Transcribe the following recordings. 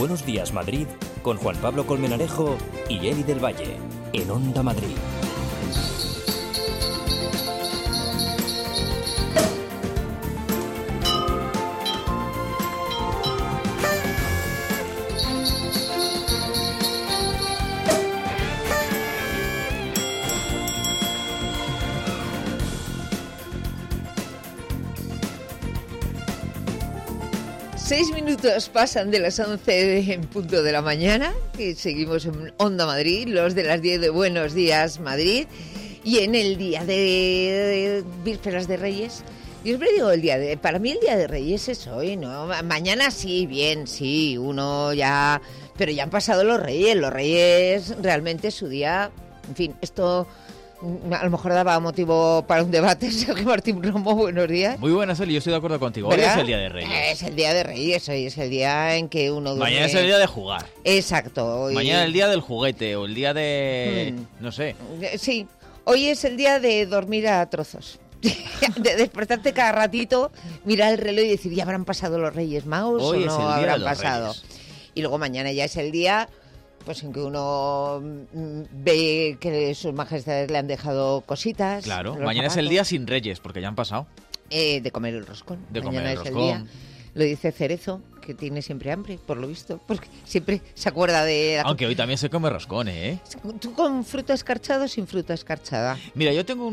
Buenos Días Madrid con Juan Pablo Colmenarejo y Eli del Valle en Onda Madrid. Seis minutos pasan de las 11 en punto de la mañana, y seguimos en Onda Madrid, los de las 10 de Buenos Días Madrid, y en el día de Vísperas de Reyes. Yo siempre digo para mí el día de Reyes es hoy, ¿no? Mañana sí, bien, sí, uno ya, pero ya han pasado los Reyes realmente su día, en fin, esto a lo mejor daba motivo para un debate. Sergio Martín Romo, buenos días. Muy buenas, Eli, yo estoy de acuerdo contigo. ¿Verdad? Hoy es el día de Reyes. Es el día de Reyes, hoy es el día en que uno duerme. Mañana es el día de jugar. Exacto. Hoy... Mañana es el día del juguete o el día de... no sé. Sí, hoy es el día de dormir a trozos. De despertarte cada ratito, mirar el reloj y decir, ¿ya habrán pasado los Reyes Magos hoy o no es el día habrán de los pasado? Reyes. Y luego mañana ya es el día... pues en que uno ve que sus majestades le han dejado cositas. Claro, mañana es el día sin Reyes, porque ya han pasado. De comer el roscón. De mañana comer el es roscón. el día. Lo dice Cerezo, que tiene siempre hambre, por lo visto, porque siempre se acuerda de... Aunque hoy también se come roscón, ¿eh? ¿Tú con fruta escarchada o sin fruta escarchada? Mira,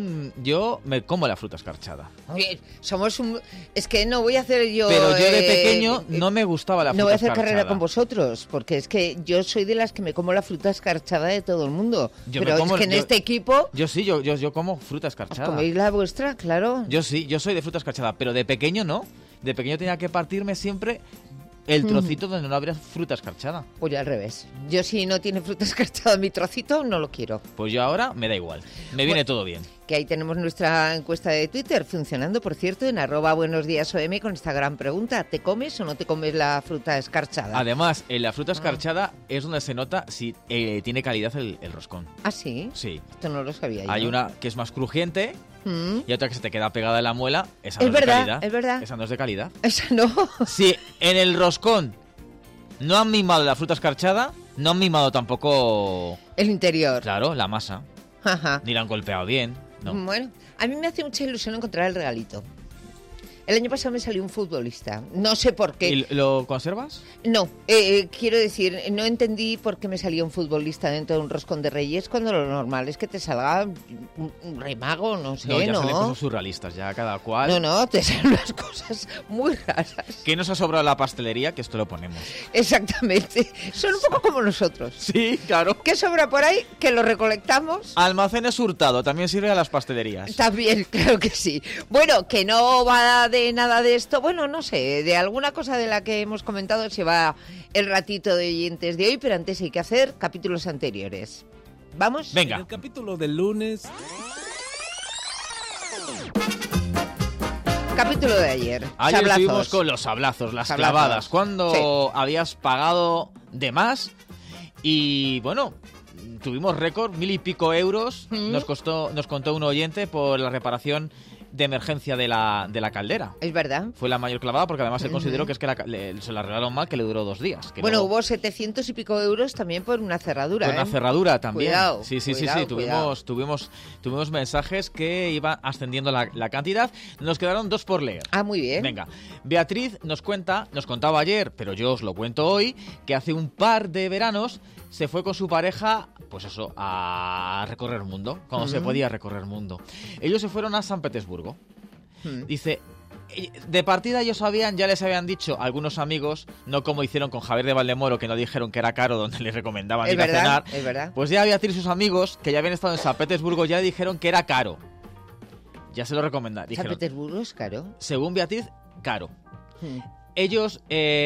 yo me como la fruta escarchada. Oye, somos un... Es que no voy a hacer yo... Pero yo de pequeño no me gustaba la fruta escarchada. No voy a hacer carrera con vosotros, porque es que yo soy de las que me como la fruta escarchada de todo el mundo. Pero es que en este equipo... Yo sí, yo como fruta escarchada. ¿Coméis la vuestra? Claro. Yo sí, yo soy de fruta escarchada, pero de pequeño no. De pequeño tenía que partirme siempre el trocito donde no habría fruta escarchada. Pues yo al revés. Yo si no tiene fruta escarchada mi trocito, no lo quiero. Pues yo ahora me da igual. Me viene todo bien. Que ahí tenemos nuestra encuesta de Twitter funcionando, por cierto, en @buenosdiasom con esta gran pregunta. ¿Te comes o no te comes la fruta escarchada? Además, en la fruta escarchada es donde se nota si tiene calidad el roscón. ¿Ah, sí? Sí. Esto no lo sabía yo. Hay una que es más crujiente y otra que se te queda pegada en la muela. Esa es no verdad, es de calidad. Es verdad. Esa no es de calidad. Esa no. Si en el roscón no han mimado la fruta escarchada, no han mimado tampoco... el interior. Claro, la masa. Ajá. Ni la han golpeado bien. No. Bueno, a mí me hace mucha ilusión encontrar el regalito. El año pasado me salió un futbolista. No sé por qué. ¿Y lo conservas? No, quiero decir, no entendí por qué me salía un futbolista dentro de un roscón de Reyes cuando lo normal es que te salga un rey mago, no sé, No, ya ¿no? salen cosas surrealistas, ya cada cual... No, te salen unas cosas muy raras. ¿Qué nos ha sobrado la pastelería? Que esto lo ponemos. Exactamente. Son un poco como nosotros. Sí, claro. ¿Qué sobra por ahí? Que lo recolectamos. Almacenes Hurtado también sirve a las pastelerías. También, claro que sí. Bueno, que no va de nada de esto. Bueno, no sé, de alguna cosa de la que hemos comentado se va el ratito de oyentes de hoy, pero antes hay que hacer capítulos anteriores. ¿Vamos? Venga. En el capítulo del lunes... Capítulo de ayer. Ayer Sablazos. estuvimos con los sablazos, las Sablazos. clavadas. Cuando Sí. habías pagado de más y, bueno... Tuvimos récord, 1.000 y pico euros, nos contó un oyente por la reparación de emergencia de la caldera. Es verdad. Fue la mayor clavada porque además él consideró que es que se la arreglaron mal, que le duró 2 días. Que Bueno, no... hubo 700 y pico euros también por una cerradura. Por una cerradura también. Cuidado, sí. cuidado. Tuvimos mensajes que iban ascendiendo la cantidad. Nos quedaron 2 por leer. Ah, muy bien. Venga, Beatriz nos contaba ayer, pero yo os lo cuento hoy, que hace un par de veranos se fue con su pareja, pues eso, a recorrer el mundo, cuando se podía recorrer el mundo. Ellos se fueron a San Petersburgo. Dice, de partida ya les habían dicho algunos amigos, no como hicieron con Javier de Valdemoro, que no dijeron que era caro, donde les recomendaban ir a cenar. Es verdad. Pues ya Beatriz y sus amigos, que ya habían estado en San Petersburgo, ya le dijeron que era caro. Ya se lo recomendaron. ¿San Petersburgo es caro? Según Beatriz, caro. Ellos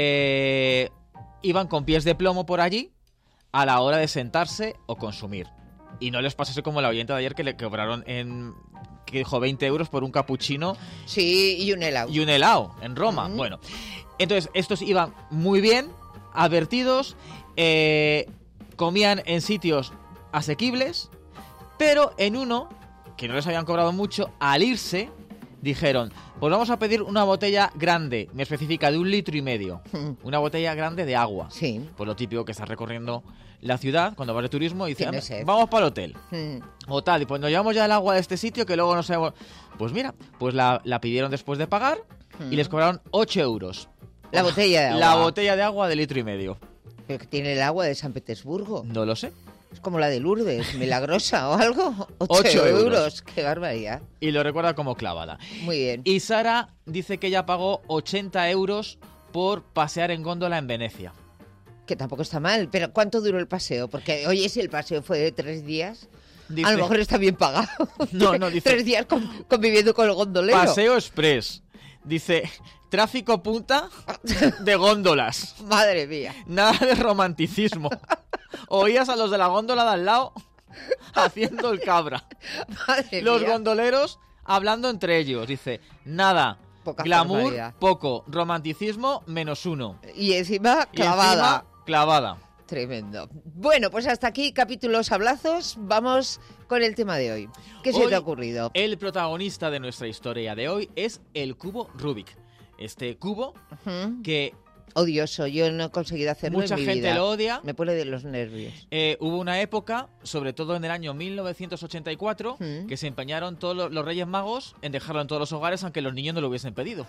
iban con pies de plomo por allí a la hora de sentarse o consumir. Y no les pasase como la oyente de ayer que le cobraron que dijo 20 euros por un capuchino. Sí, y un helado. Y un helado en Roma. Bueno, entonces estos iban muy bien, advertidos, comían en sitios asequibles, pero en uno, que no les habían cobrado mucho, al irse, dijeron, pues vamos a pedir una botella grande, me especifica, de 1,5 litros. Una botella grande de agua. Sí. Pues lo típico que estás recorriendo la ciudad cuando vas de turismo y Tiene dices, sed. vamos para el hotel. O tal, y pues nos llevamos ya el agua de este sitio que luego no sabemos. Pues mira, pues la pidieron después de pagar y les cobraron 8 euros. La botella de agua. La botella de agua de 1,5 litros. Pero que tiene el agua de San Petersburgo. No lo sé. Es como la de Lourdes, milagrosa o algo. 8 euros. Qué barbaridad. Y lo recuerda como clavada. Muy bien. Y Sara dice que ella pagó 80 euros por pasear en góndola en Venecia. Que tampoco está mal. Pero ¿cuánto duró el paseo? Porque, oye, si el paseo fue de 3 días, Dice, a lo mejor está bien pagado. No, dice, 3 días conviviendo con el gondolero. Paseo Express. Dice, tráfico punta de góndolas. Madre mía. Nada de romanticismo. Oías a los de la góndola de al lado haciendo el cabra. Madre Los mía. gondoleros hablando entre ellos. Dice, nada, Poca glamour, formalidad. poco, romanticismo, -1. Y encima Y clavada. encima, clavada. Tremendo. Bueno, pues hasta aquí capítulos hablazos. Vamos con el tema de hoy. ¿Qué se Hoy, te ha ocurrido? El protagonista de nuestra historia de hoy es el cubo Rubik. Este cubo Ujú. que Odioso. Yo no he conseguido hacerlo mucha en mi gente vida. lo odia. Me pone de los nervios. Hubo una época, sobre todo en el año 1984, que se empeñaron todos los Reyes Magos en dejarlo en todos los hogares, aunque los niños no lo hubiesen pedido.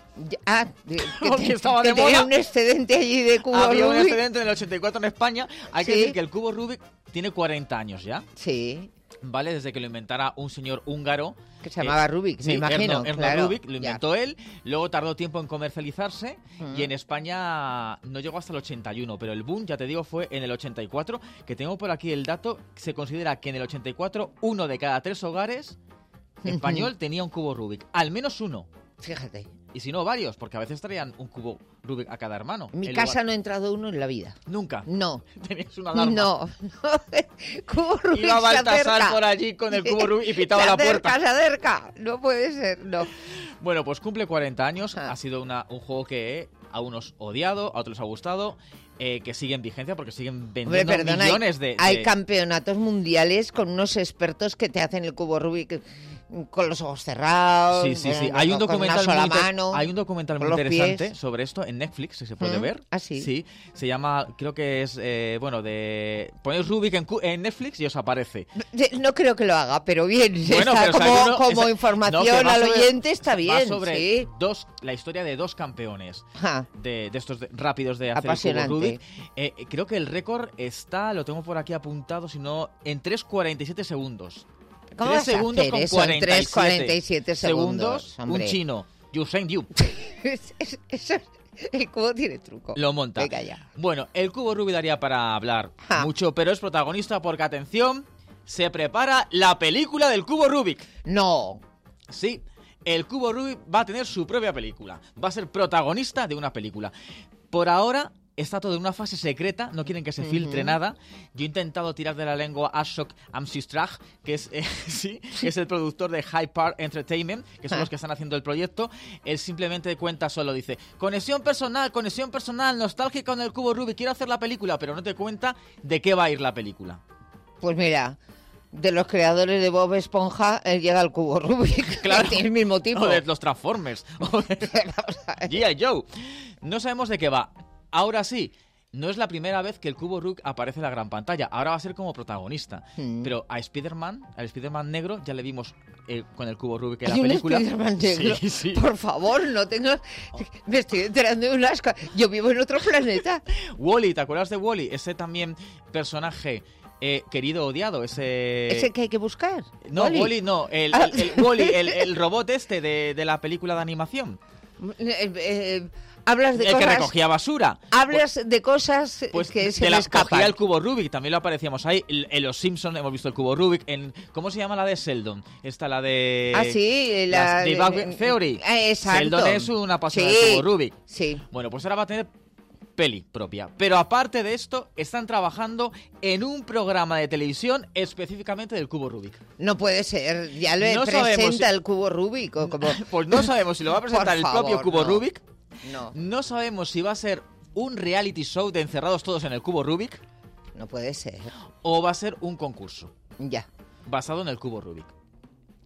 Porque estaba de tenía moda. un excedente allí de cubo Había un Rubik. excedente en el 84 en España. Hay que Sí. decir que el cubo Rubik tiene 40 años ya, Sí, ¿vale? Desde que lo inventara un señor húngaro. que se llamaba Rubik, me imagino. Erno claro. Rubik, lo Ya. inventó él, luego tardó tiempo en comercializarse Mm. y en España no llegó hasta el 81, pero el boom, ya te digo, fue en el 84, que tengo por aquí el dato, se considera que en el 84 1 de cada 3 hogares español tenía un cubo Rubik, al menos uno, Fíjate, y si no varios, porque a veces traían un cubo Rubik a cada hermano. en mi En casa lugar- no ha entrado uno en la vida. Nunca. No, Tenías una alarma. no. Cubo Rubik Iba se Baltasar acerca. por allí con el cubo Rubik y pitaba Se la acerca, puerta. se acerca. No puede ser, no. Bueno, pues cumple 40 años. Ah. Ha sido un juego que a unos odiado, a otros ha gustado, que sigue en vigencia porque siguen Hombre, vendiendo perdona, millones de... hay campeonatos mundiales con unos expertos que te hacen el cubo Rubik con los ojos cerrados. Sí, sí, sí. con- Hay un con documental una sola muy, mano. hay un documental con muy los interesante pies. sobre esto en Netflix, si se puede ver. ¿Ah, sí? Sí. Se llama, creo que es, ponéis Rubik en Netflix y os aparece. No creo que lo haga, pero bien. Bueno, está pero, o sea, como, que uno- como esa- información no, que va al sobre- oyente está bien. Va sobre Sí. la historia de 2 campeones Ja. de estos rápidos de hacer el Apasionante. cubo Rubik. Creo que el récord está, lo tengo por aquí apuntado, si no, en 3,47 segundos. ¿Cómo 3 vas a segundos hacer con eso en 47 3,47 segundos, un hombre? chino, Usain Yu, El cubo tiene truco. lo monta. Venga ya. Bueno, el cubo Rubik daría para hablar Ja. mucho, pero es protagonista porque, atención, se prepara la película del cubo Rubik. No. Sí, el cubo Rubik va a tener su propia película. Va a ser protagonista de una película. Por ahora está todo en una fase secreta, no quieren que se filtre nada. Yo he intentado tirar de la lengua a Ashok Amsistrach, que es, sí, que es el productor de Hyde Park Entertainment, que son los que están haciendo el proyecto. Él simplemente cuenta solo, dice, conexión personal, nostálgica con el cubo Rubik, quiero hacer la película, pero no te cuenta de qué va a ir la película. Pues mira, de los creadores de Bob Esponja, él llega al cubo Rubik. Claro. Tiene el mismo tipo. O de los Transformers, o de G.I. Joe. No sabemos de qué va. Ahora sí, no es la primera vez que el cubo Rubik aparece en la gran pantalla. Ahora va a ser como protagonista. Pero a Spider-Man, al Spider-Man negro, ya le vimos con el cubo Rubik en la ¿Hay un película. Spider-Man negro? Sí, sí. Por favor, no tengo... Me estoy enterando de unas cosas. Yo vivo en otro planeta. Wall-E, ¿te acuerdas de Wall-E? Ese también personaje querido, odiado. ¿Ese que hay que buscar? No, Wall-E. Wall-E no. El Wall-E, el robot este de la película de animación. Hablas de El que cosas... recogía basura. Hablas de cosas Pues que se de me la escapan. cogía el cubo Rubik, también lo aparecíamos ahí. En Los Simpsons hemos visto el cubo Rubik. ¿Cómo se llama la de Sheldon? Esta, la de... Ah, sí, la de Big Bang Theory. Exacto. Sheldon es una apasionada Sí, del cubo Rubik. Sí. Bueno, pues ahora va a tener peli propia. Pero aparte de esto, están trabajando en un programa de televisión específicamente del cubo Rubik. No puede ser. Ya lo No sabemos presenta si- el cubo Rubik. O como... Pues no sabemos si lo va a presentar Por el favor, propio cubo no. Rubik. No, No sabemos si va a ser un reality show de encerrados todos en el cubo Rubik no puede ser. o va a ser un concurso Ya. basado en el cubo Rubik.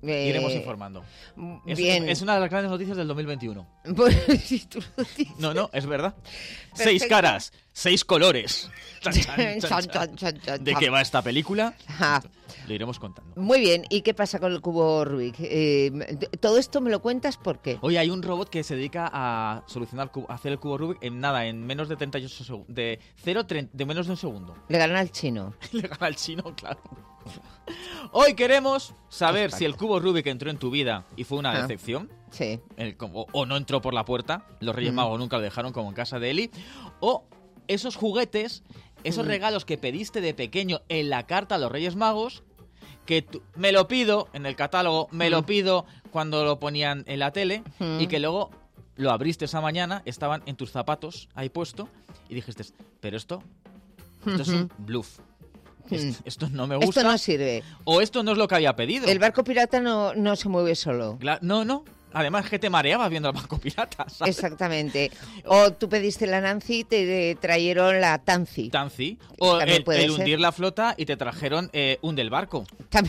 Iremos informando. Bien. Es una de las grandes noticias del 2021. Pues, si tú lo dices. No, es verdad. Perfecto. 6 caras, 6 colores. Chan, chan, chan, Chan, chan. chan, chan, ¿De chan. qué va esta película? Ajá. Lo iremos contando. Muy bien, ¿y qué pasa con el cubo Rubik? Todo esto me lo cuentas porque Hoy hay un robot que se dedica a solucionar, a hacer el cubo Rubik en menos de 38 segundos. De menos de un segundo. le ganan al chino. Le gana al chino, claro. Hoy queremos saber si el cubo Rubik entró en tu vida y fue una decepción. Sí. O no entró por la puerta. Los Reyes Magos nunca lo dejaron, como en casa de Eli. O esos juguetes, esos regalos que pediste de pequeño en la carta a los Reyes Magos, que me lo pido en el catálogo, me lo pido cuando lo ponían en la tele, y que luego lo abriste esa mañana, estaban en tus zapatos ahí puesto, y dijiste, pero esto es un bluff. Esto no me gusta. Esto no sirve. O esto no es lo que había pedido. El barco pirata no se mueve solo. No. Además, que te mareabas viendo el barco pirata, ¿sabes? Exactamente. O tú pediste la Nancy y te trajeron la Tancy. Tancy. O También puede el ser. hundir la flota y te trajeron un del barco.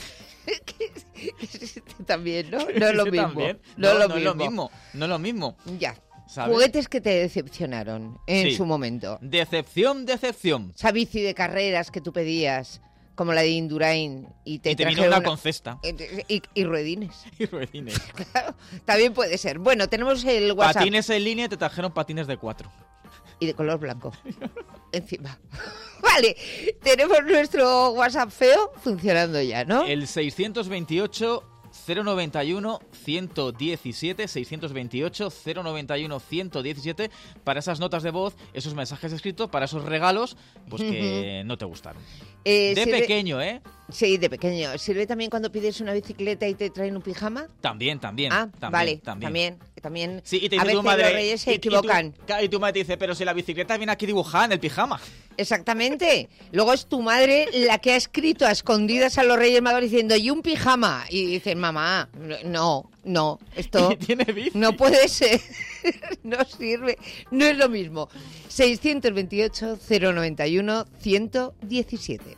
También, ¿no? No es lo mismo. También. No es No es lo mismo. Ya. ¿Sabes? Juguetes que te decepcionaron en Sí. su momento. Decepción. Esa bici de carreras que tú pedías, como la de Indurain, y te vino trajeron una con cesta. y ruedines. Y ruedines. Claro, también puede ser. Bueno, tenemos el WhatsApp. Patines en línea y te trajeron patines de 4. Y de color blanco. Encima. Vale, tenemos nuestro WhatsApp feo funcionando ya, ¿no? El 628 091 117, 628 091 117, para esas notas de voz, esos mensajes escritos, para esos regalos, pues que no te gustaron. De sirve- pequeño, ¿eh? Sí, de pequeño. ¿Sirve también cuando pides una bicicleta y te traen un pijama? También. Vale, también. Sí, y te a dice veces tu madre, los reyes se equivocan. Y tu madre te dice, pero si la bicicleta viene aquí dibujada en el pijama. Exactamente. Luego es tu madre la que ha escrito a escondidas a los Reyes Magos diciendo, y un pijama. Y dicen, mamá, no, esto Y tiene bici. no puede ser. No sirve. No es lo mismo. 628 091 117.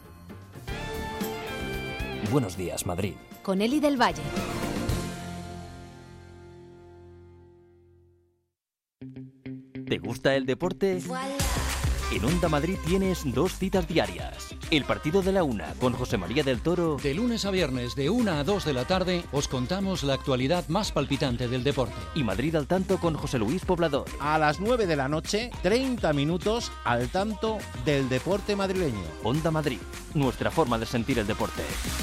Buenos días, Madrid. Con Eli del Valle. ¿Te gusta el deporte? En Onda Madrid tienes 2 citas diarias. El partido de la 1 con José María del Toro. De lunes a viernes, de 1 a 2 de la tarde, os contamos la actualidad más palpitante del deporte. Y Madrid al tanto con José Luis Poblador. A las 9 de la noche, 30 minutos al tanto del deporte madrileño. Onda Madrid, nuestra forma de sentir el deporte.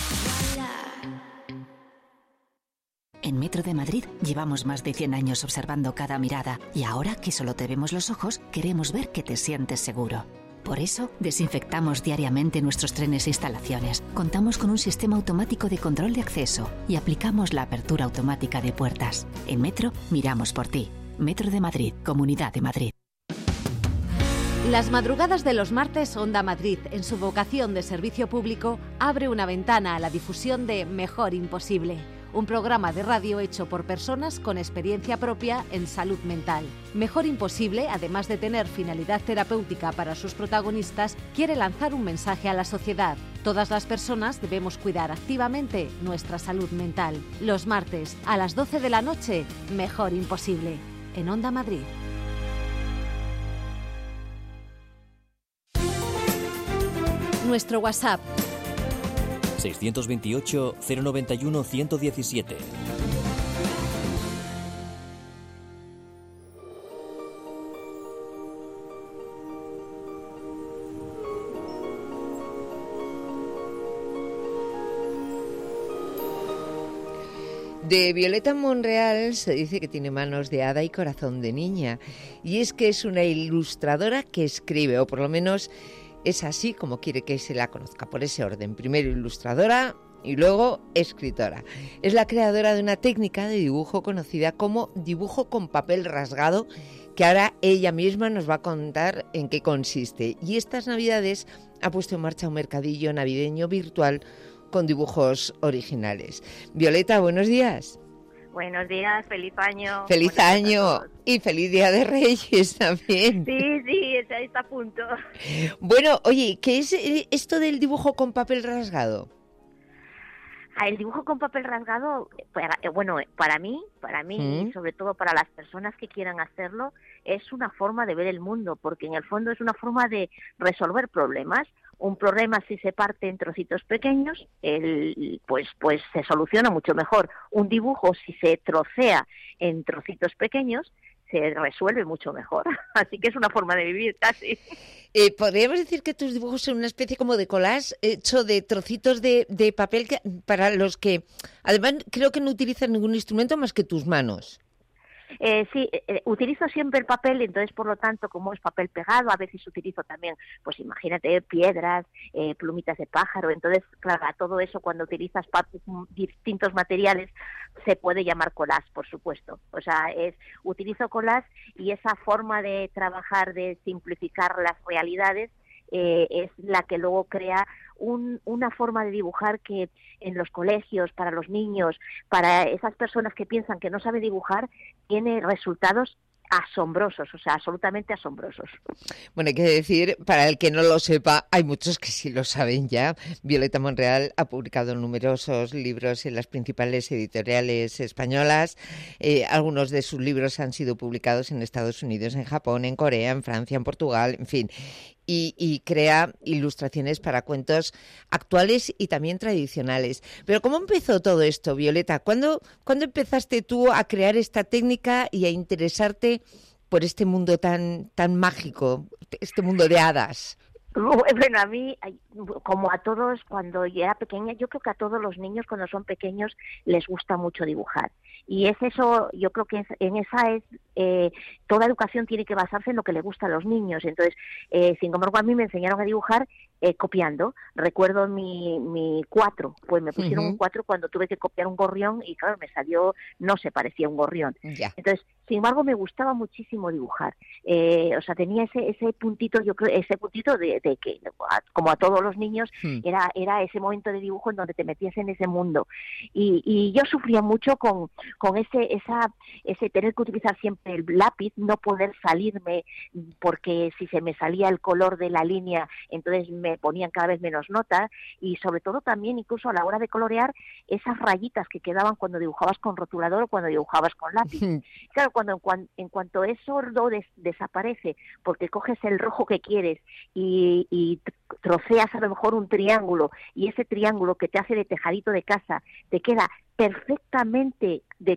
En Metro de Madrid llevamos más de 100 años observando cada mirada y ahora que solo te vemos los ojos, queremos ver que te sientes seguro. Por eso, desinfectamos diariamente nuestros trenes e instalaciones. Contamos con un sistema automático de control de acceso y aplicamos la apertura automática de puertas. En Metro, miramos por ti. Metro de Madrid, Comunidad de Madrid. Las madrugadas de los martes, Onda Madrid, en su vocación de servicio público, abre una ventana a la difusión de Mejor Imposible, un programa de radio hecho por personas con experiencia propia en salud mental. Mejor Imposible, además de tener finalidad terapéutica para sus protagonistas, quiere lanzar un mensaje a la sociedad. Todas las personas debemos cuidar activamente nuestra salud mental. Los martes, a las 12 de la noche, Mejor Imposible, en Onda Madrid. Nuestro WhatsApp 628 091 117. De Violeta Monreal se dice que tiene manos de hada y corazón de niña. Y es que es una ilustradora que escribe, o por lo menos es así como quiere que se la conozca, por ese orden. Primero ilustradora y luego escritora. Es la creadora de una técnica de dibujo conocida como dibujo con papel rasgado, que ahora ella misma nos va a contar en qué consiste. Y estas Navidades ha puesto en marcha un mercadillo navideño virtual con dibujos originales. Violeta, buenos días. Buenos días, feliz año. Feliz Buenos días a año todos. y feliz Día de Reyes también. Sí, está a punto. Bueno, oye, ¿qué es esto del dibujo con papel rasgado? El dibujo con papel rasgado, para mí, y sobre todo para las personas que quieran hacerlo, es una forma de ver el mundo, porque en el fondo es una forma de resolver problemas. Un problema, si se parte en trocitos pequeños, pues se soluciona mucho mejor. Un dibujo, si se trocea en trocitos pequeños, se resuelve mucho mejor. Así que es una forma de vivir casi. Podríamos decir que tus dibujos son una especie como de collage hecho de trocitos de papel para los que, además, creo que no utilizan ningún instrumento más que tus manos. Sí, utilizo siempre el papel, entonces por lo tanto, como es papel pegado, a veces utilizo también, pues imagínate, piedras, plumitas de pájaro, entonces claro, a todo eso cuando utilizas distintos materiales se puede llamar collage, por supuesto. O sea, utilizo collage y esa forma de trabajar, de simplificar las realidades, es la que luego crea una forma de dibujar que en los colegios, para los niños, para esas personas que piensan que no saben dibujar, tiene resultados asombrosos, o sea, absolutamente asombrosos. Bueno, hay que decir, para el que no lo sepa, hay muchos que sí lo saben ya. Violeta Monreal ha publicado numerosos libros en las principales editoriales españolas. Algunos de sus libros han sido publicados en Estados Unidos, en Japón, en Corea, en Francia, en Portugal, en fin. Y crea ilustraciones para cuentos actuales y también tradicionales. Pero ¿cómo empezó todo esto, Violeta? ¿Cuándo empezaste tú a crear esta técnica y a interesarte por este mundo tan mágico, este mundo de hadas? Bueno, a mí, como a todos, cuando yo era pequeña, yo creo que a todos los niños cuando son pequeños les gusta mucho dibujar. Y es eso, yo creo que toda educación tiene que basarse en lo que le gusta a los niños. Entonces, sin embargo, a mí me enseñaron a dibujar copiando. Recuerdo mi 4, pues me pusieron un 4 cuando tuve que copiar un gorrión y claro, me salió, no se parecía a un gorrión. Ya. Entonces, sin embargo, me gustaba muchísimo dibujar. O sea, tenía ese puntito, yo creo, ese puntito de que, como a todos los niños, era ese momento de dibujo en donde te metías en ese mundo. Y yo sufría mucho con ese tener que utilizar siempre el lápiz, no poder salirme, porque si se me salía el color de la línea, entonces me ponían cada vez menos notas, y sobre todo también incluso a la hora de colorear, esas rayitas que quedaban cuando dibujabas con rotulador o cuando dibujabas con lápiz. Claro, en cuanto eso desaparece, porque coges el rojo que quieres y troceas a lo mejor un triángulo, y ese triángulo que te hace de tejadito de casa te queda perfectamente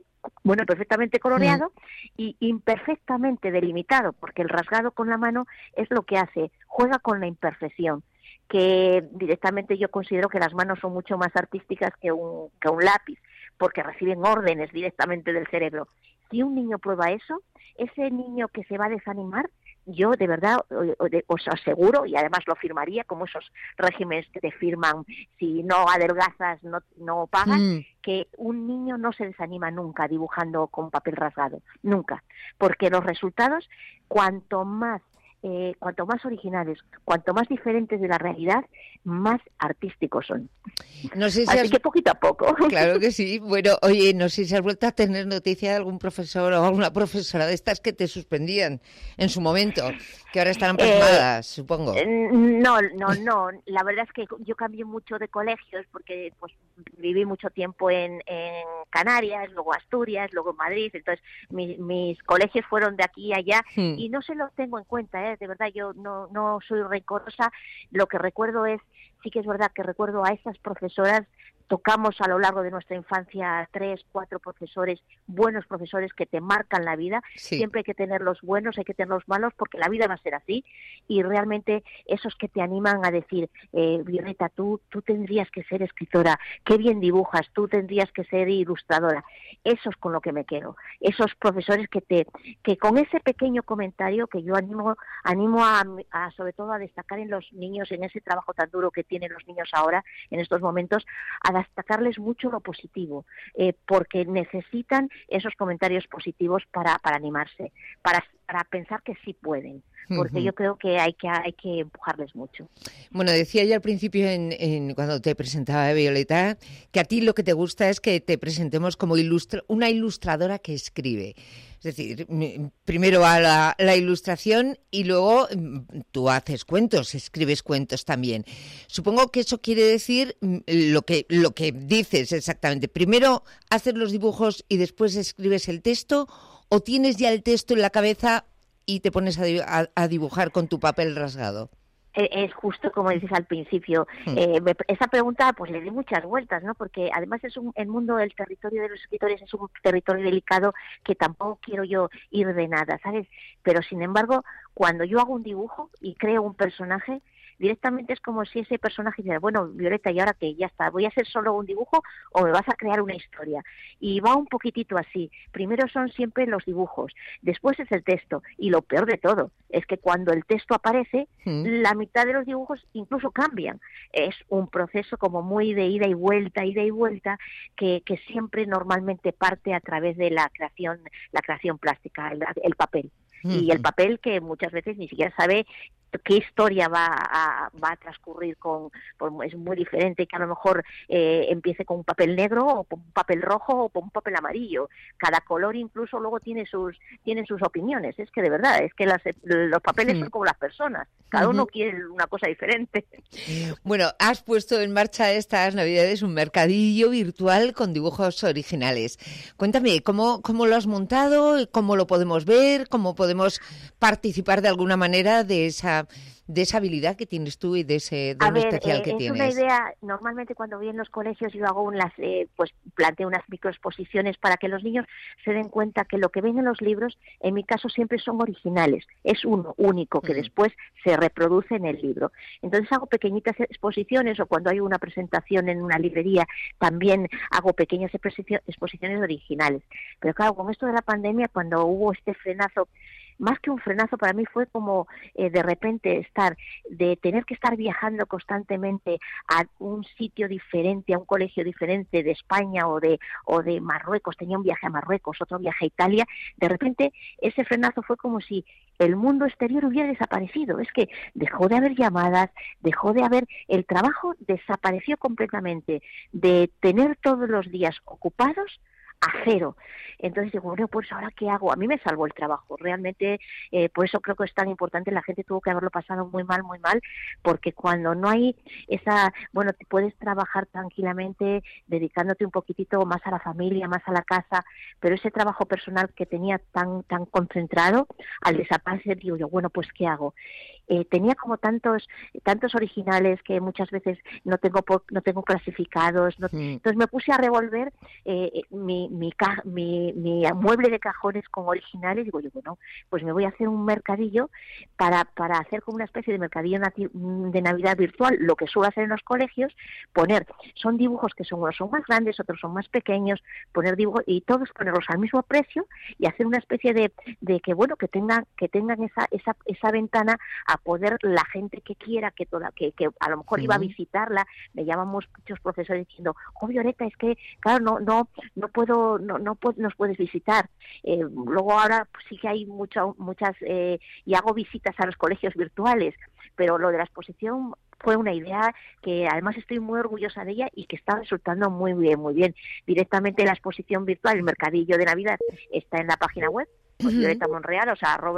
coloreado y imperfectamente delimitado, porque el rasgado con la mano es lo que hace, juega con la imperfección, que directamente yo considero que las manos son mucho más artísticas que un lápiz, porque reciben órdenes directamente del cerebro. Si un niño prueba eso, ese niño que se va a desanimar, yo de verdad os aseguro, y además lo firmaría, como esos regímenes que te firman, si no adelgazas no pagas, que un niño no se desanima nunca dibujando con papel rasgado, nunca, porque los resultados, cuanto más originales, cuanto más diferentes de la realidad, más artísticos son. No sé si Así que poquito a poco. Claro que sí. Bueno, oye, no sé si has vuelto a tener noticia de algún profesor o alguna profesora de estas que te suspendían en su momento, que ahora estarán pasmadas, supongo. No. La verdad es que yo cambié mucho de colegios porque pues viví mucho tiempo en Canarias, luego Asturias, luego en Madrid. Entonces mis colegios fueron de aquí a allá y no se los tengo en cuenta, de verdad, yo no soy rencorosa. Lo que recuerdo sí que es verdad que recuerdo a esas profesoras. Tocamos a lo largo de nuestra infancia 3, 4 profesores, buenos profesores que te marcan la vida. Sí. Siempre hay que tener los buenos, hay que tener los malos, porque la vida va a ser así. Y realmente esos que te animan a decir, Violeta, tú tendrías que ser escritora, qué bien dibujas, tú tendrías que ser ilustradora. Eso es con lo que me quedo. Esos profesores que con ese pequeño comentario que yo animo a sobre todo a destacar en los niños, en ese trabajo tan duro que tienen los niños ahora, en estos momentos, a destacarles mucho lo positivo, porque necesitan esos comentarios positivos para animarse, para pensar que sí pueden, porque yo creo que hay que empujarles mucho. Bueno, decía yo al principio cuando te presentaba, Violeta, que a ti lo que te gusta es que te presentemos como una ilustradora que escribe. Es decir, primero va la ilustración y luego tú haces cuentos, escribes cuentos también. Supongo que eso quiere decir lo que dices exactamente. Primero haces los dibujos y después escribes el texto, ¿o tienes ya el texto en la cabeza y te pones a dibujar con tu papel rasgado? Es justo como dices al principio. Esa pregunta pues le di muchas vueltas, ¿no? Porque además el mundo del territorio de los escritores es un territorio delicado que tampoco quiero yo ir de nada, ¿sabes? Pero sin embargo, cuando yo hago un dibujo y creo un personaje, directamente es como si ese personaje dijera, bueno, Violeta, ¿y ahora qué? Ya está, ¿voy a hacer solo un dibujo o me vas a crear una historia? Y va un poquitito así. Primero son siempre los dibujos, después es el texto, y lo peor de todo es que cuando el texto aparece, la mitad de los dibujos incluso cambian. Es un proceso como muy de ida y vuelta, que siempre normalmente parte a través de la creación plástica, el papel. Y el papel que muchas veces ni siquiera sabe qué historia va a transcurrir es muy diferente que a lo mejor empiece con un papel negro o con un papel rojo o con un papel amarillo. Cada color incluso luego tiene sus opiniones. Es que de verdad, es que los papeles son como las personas. Cada uno quiere una cosa diferente. Bueno, has puesto en marcha estas Navidades un mercadillo virtual con dibujos originales. Cuéntame, ¿cómo lo has montado? ¿Cómo lo podemos ver? ¿Cómo podemos participar de alguna manera de esa habilidad que tienes tú y de ese don especial que tienes? Es una idea, normalmente cuando voy en los colegios yo hago planteo unas microexposiciones para que los niños se den cuenta que lo que ven en los libros, en mi caso siempre son originales, es uno único que después se reproduce en el libro. Entonces hago pequeñitas exposiciones, o cuando hay una presentación en una librería también hago pequeñas exposiciones originales. Pero claro, con esto de la pandemia, cuando hubo este frenazo, más que un frenazo, para mí fue como de repente tener que estar viajando constantemente a un sitio diferente, a un colegio diferente de España o de Marruecos. Tenía un viaje a Marruecos, otro viaje a Italia. De repente ese frenazo fue como si el mundo exterior hubiera desaparecido. Es que dejó de haber llamadas, dejó de haber, el trabajo desapareció completamente. De tener todos los días ocupados a cero. Entonces digo, bueno, pues ¿ahora qué hago? A mí me salvó el trabajo, realmente, por eso creo que es tan importante. La gente tuvo que haberlo pasado muy mal, porque cuando no hay te puedes trabajar tranquilamente dedicándote un poquitito más a la familia, más a la casa, pero ese trabajo personal que tenía tan concentrado, al desaparecer, digo yo, bueno, pues ¿qué hago? Tenía como tantos originales que muchas veces no tengo clasificados, entonces me puse a revolver mi mueble de cajones con originales. Digo yo, bueno, pues me voy a hacer un mercadillo para hacer como una especie de mercadillo de Navidad virtual, lo que suelo hacer en los colegios, son dibujos que unos son más grandes, otros son más pequeños, poner dibujos y todos ponerlos al mismo precio y hacer una especie de que tengan esa ventana a poder la gente que quiera, que a lo mejor iba a visitarla. Me llaman muchos profesores diciendo, Violeta, es que claro, no nos puedes visitar. Luego ahora pues, sí que hay muchas y hago visitas a los colegios virtuales, pero lo de la exposición fue una idea que además estoy muy orgullosa de ella y que está resultando muy bien. Directamente la exposición virtual, el mercadillo de Navidad, está en la página web, pues Violeta Monreal, o sea,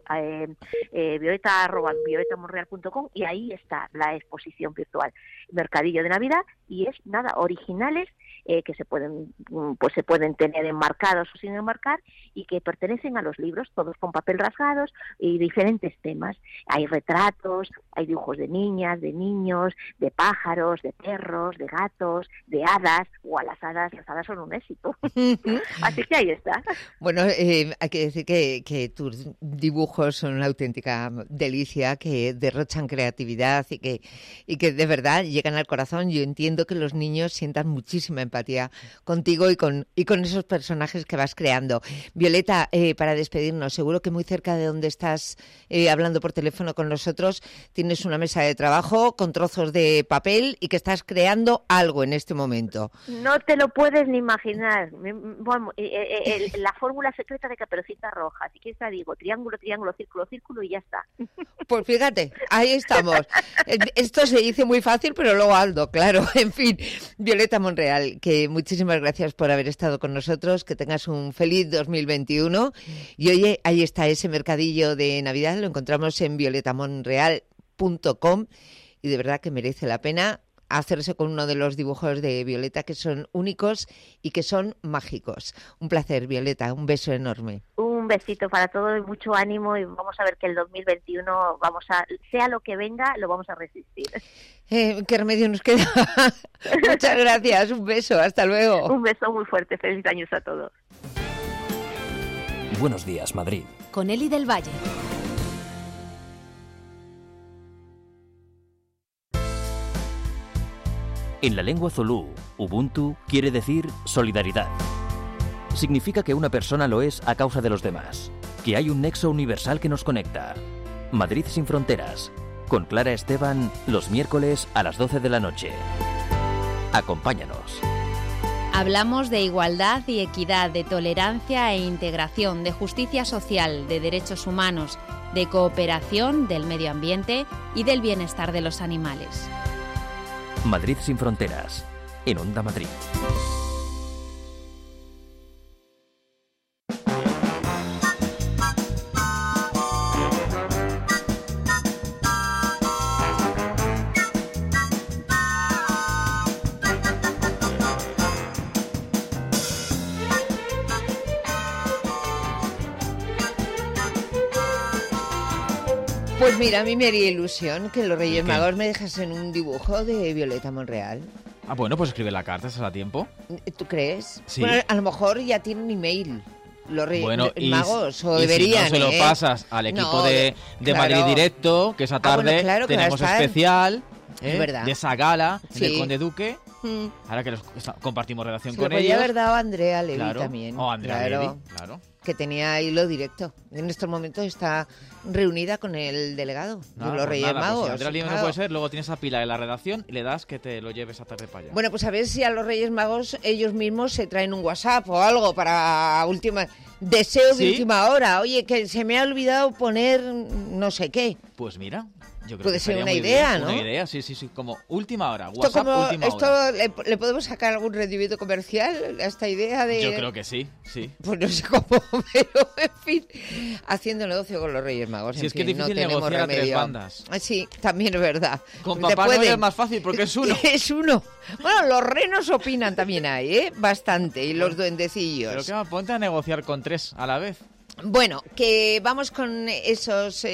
violeta@violetamonreal.com, y ahí está la exposición virtual, mercadillo de Navidad, y es originales que se pueden tener enmarcados o sin enmarcar y que pertenecen a los libros, todos con papel rasgados y diferentes temas. Hay retratos, hay dibujos de niñas, de niños, de pájaros, de perros, de gatos, de hadas. Las hadas son un éxito. Así que ahí está. Bueno, hay que decir que tus dibujos son una auténtica delicia, que derrochan creatividad y que de verdad llegan al corazón. Yo entiendo que los niños sientan muchísima empatía contigo y con esos personajes que vas creando. Violeta, para despedirnos, seguro que muy cerca de donde estás hablando por teléfono con nosotros tienes una mesa de trabajo con trozos de papel y que estás creando algo en este momento. No te lo puedes ni imaginar. Bueno, la fórmula secreta de Caperucita Roja. Si quieres te digo, triángulo, triángulo, círculo, círculo y ya está. Pues fíjate, ahí estamos. Esto se dice muy fácil, pero luego Aldo, claro. En fin, Violeta Monreal, que muchísimas gracias por haber estado con nosotros, que tengas un feliz 2021. Y oye, ahí está ese mercadillo de Navidad, lo encontramos en violetamonreal.com y de verdad que merece la pena hacerse con uno de los dibujos de Violeta, que son únicos y que son mágicos. Un placer, Violeta, un beso enorme. Un besito para todos y mucho ánimo, y vamos a ver que el 2021 sea lo que venga, lo vamos a resistir. ¿Qué remedio nos queda? Muchas gracias, un beso, hasta luego. Un beso muy fuerte, feliz años a todos. Buenos días, Madrid. Con Eli del Valle. En la lengua zulú, Ubuntu quiere decir solidaridad. Significa que una persona lo es a causa de los demás, que hay un nexo universal que nos conecta. Madrid sin fronteras, con Clara Esteban, los miércoles a las 12 de la noche. Acompáñanos. Hablamos de igualdad y equidad, de tolerancia e integración, de justicia social, de derechos humanos, de cooperación, del medio ambiente y del bienestar de los animales. Madrid sin fronteras, en Onda Madrid. Pues mira, a mí me haría ilusión que los Reyes ¿Qué? Magos me dejasen un dibujo de Violeta Monreal. Ah, bueno, pues escribe la carta, ¿estás a tiempo? ¿Tú crees? Sí. Bueno, a lo mejor ya tienen email los Reyes Magos, o y deberían, si no se lo pasas al equipo No, de claro. Madrid Directo, que esa tarde bueno, claro que va a tenemos estar. especial Es verdad. de esa gala Sí. en el Conde Duque. Mm. Ahora que compartimos relación Se lo con podía ellos. haber dado a Andrea Levy Claro. también. O Andrea claro, Levy, claro. que tenía hilo directo. En estos momentos está reunida con el delegado de los Reyes Magos. Pues si Andrea Levy no claro. puede ser, luego tienes a Pilar en la redacción y le das que te lo lleves a tarde para allá. Bueno, pues a ver si a los Reyes Magos ellos mismos se traen un WhatsApp o algo para última... Deseo de ¿Sí? última hora. Oye, que se me ha olvidado poner no sé qué. Pues mira, yo creo Puede que ser estaría una muy idea, bien. ¿no? Una idea, sí, como última hora, Esto, WhatsApp como, última esto hora. ¿le podemos sacar algún rendimiento comercial a esta idea de...? Yo creo que sí. Pues no sé cómo, pero en fin, haciendo negocio con los Reyes Magos. Si en es que es fin, difícil no tenemos negociar a tres remedio. bandas. Ah, sí, también es verdad. Con Te Papá Noel pueden. es más fácil porque es uno. Es uno. Bueno, los renos opinan también hay, ¿eh? Bastante, y los duendecillos. Pero que ponte a negociar con tres a la vez. Bueno, que vamos con esos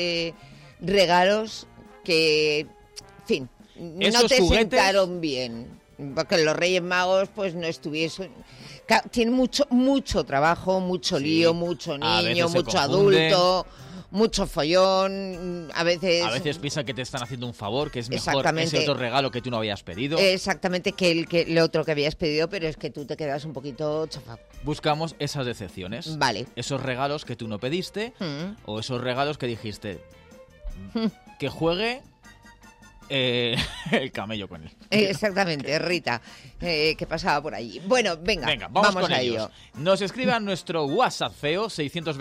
regalos que, en fin, Esos no te juguetes. sentaron bien. Porque los Reyes Magos, pues, no estuviesen... Tienen mucho trabajo, mucho Sí. lío, mucho A niño, veces se mucho confunden. adulto, mucho follón, a veces... A veces piensan que te están haciendo un favor, que es mejor Exactamente. ese otro regalo que tú no habías pedido. Exactamente, que el otro que habías pedido, pero es que tú te quedas un poquito chafado. Buscamos esas decepciones. Vale. Esos regalos que tú no pediste Mm. o esos regalos que dijiste que juegue el camello con él. Exactamente, Rita, que pasaba por allí. Bueno, venga, Vamos con a ellos. ello. Nos escribe a nuestro WhatsApp feo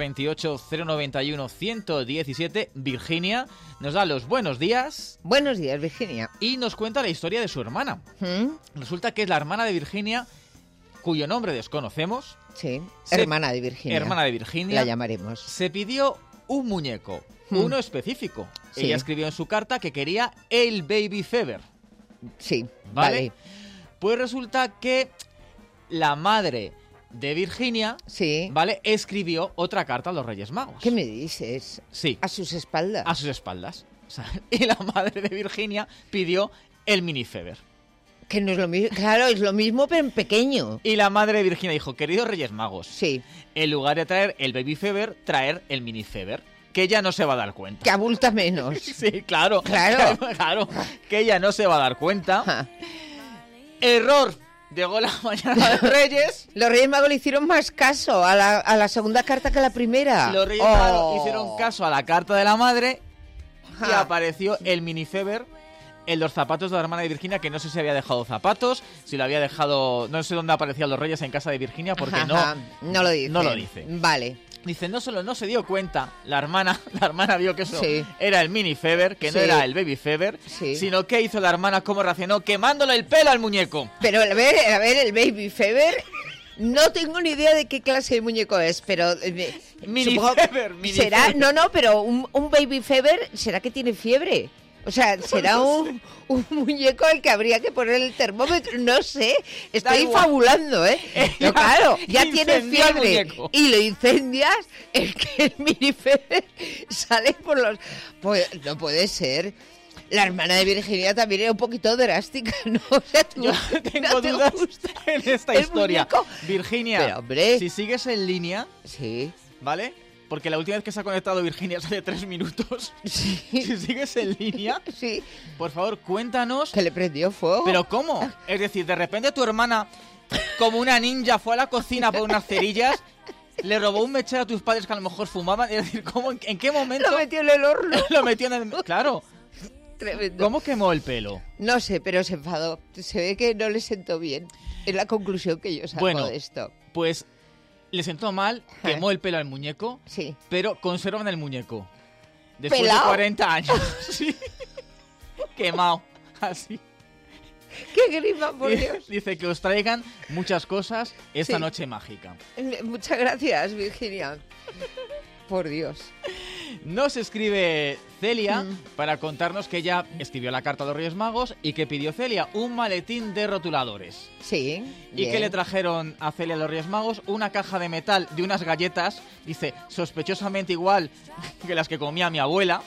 628-091-117. Virginia nos da los buenos días Buenos días, Virginia. y nos cuenta la historia de su hermana. ¿Mm? Resulta que es la hermana de Virginia, cuyo nombre desconocemos. Sí, Se- hermana de Virginia. Hermana de Virginia. La llamaremos. Se pidió un muñeco, uno específico. Sí. Ella escribió en su carta que quería el Baby Fever. Sí, ¿Vale? vale. Pues resulta que la madre de Virginia, Sí. ¿vale?, escribió otra carta a los Reyes Magos. ¿Qué me dices? Sí, A sus espaldas. a sus espaldas. O sea, y la madre de Virginia pidió el Mini Fever. Que no es lo mismo. Claro, es lo mismo, pero en pequeño. Y la madre de Virginia dijo, queridos Reyes Magos, Sí. en lugar de traer el Baby Fever, traer el Mini Fever, que ella no se va a dar cuenta. Que abulta menos. Sí, claro. Claro. Claro, que ella no se va a dar cuenta. Ja. Error. Llegó la mañana de Reyes. Los Reyes Magos le hicieron más caso a la segunda carta que a la primera. Los Reyes Magos hicieron caso a la carta de la madre y Ja. apareció el Mini Fever en los zapatos de la hermana de Virginia, que no sé si había dejado zapatos, si lo había dejado... No sé dónde aparecían los Reyes en casa de Virginia, porque Ajá, no lo dice. no lo dice. Vale. Dice, no solo no se dio cuenta, la hermana vio que eso Sí. era el mini fever, que no Sí. era el baby fever, Sí. sino que hizo la hermana, cómo reaccionó, quemándole el pelo al muñeco. Pero a ver, el baby fever, no tengo ni idea de qué clase de muñeco es, pero Mini supongo- fever, mini será, fever. no, pero un baby fever será que tiene fiebre. O sea, será un muñeco al que habría que poner el termómetro, no sé, estoy igual. fabulando, ¿eh? No, claro, ya tiene incendió el fiebre muñeco. y lo incendias, el que el mini fever sale por los... Pues no puede ser. La hermana de Virginia también era un poquito drástica, ¿no? O sea, tú Yo tengo no te dudas gusta en esta el historia. muñeco. Virginia, Pero, hombre. si sigues en línea, Sí, ¿vale? Porque la última vez que se ha conectado Virginia es hace 3 minutos. sí, Si sigues en línea, sí. por favor, cuéntanos. Que le prendió fuego. ¿Pero cómo? Es decir, de repente tu hermana, como una ninja, fue a la cocina por unas cerillas, le robó un mechero a tus padres que a lo mejor fumaban. Es decir, ¿cómo, en qué momento Lo metió en el horno. lo metió en el... Claro. Tremendo. ¿Cómo quemó el pelo? No sé, pero se enfadó. Se ve que no le sentó bien. Es la conclusión que yo saco Bueno. de esto. Pues le sentó mal, quemó el pelo al muñeco, Sí. pero conservan el muñeco. Después ¿Pelao? de 40 años. Sí. Quemado. Así. ¡Qué grima, por Dios! Dice que os traigan muchas cosas esta Sí. noche mágica. Muchas gracias, Virginia. Por Dios. Nos escribe Celia Mm. para contarnos que ella escribió la carta a los Reyes Magos y que pidió Celia un maletín de rotuladores. Sí. Y bien. que le trajeron a Celia a los Reyes Magos una caja de metal de unas galletas, dice, sospechosamente igual que las que comía mi abuela.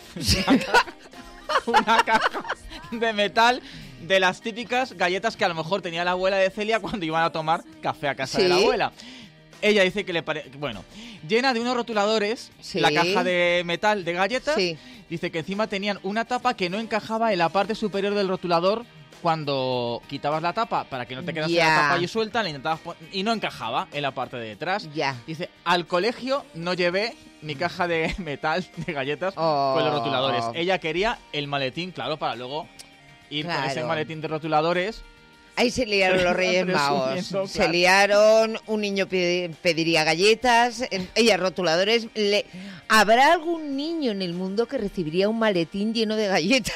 Una caja de metal de las típicas galletas que a lo mejor tenía la abuela de Celia cuando iban a tomar café a casa Sí. de la abuela. Ella dice que le parece... Bueno, llena de unos rotuladores, Sí. la caja de metal de galletas. Sí. Dice que encima tenían una tapa que no encajaba en la parte superior del rotulador. Cuando quitabas la tapa para que no te quedase Ya. la tapa ahí suelta, le intentabas y no encajaba en la parte de detrás. Ya. Dice, al colegio no llevé mi caja de metal de galletas Oh. con los rotuladores. Ella quería el maletín, claro, para luego ir con ese Claro. maletín de rotuladores. Ahí se liaron los Reyes Magos. Presumiendo, Se claro. liaron, un niño pediría galletas, ella rotuladores. ¿Habrá algún niño en el mundo que recibiría un maletín lleno de galletas?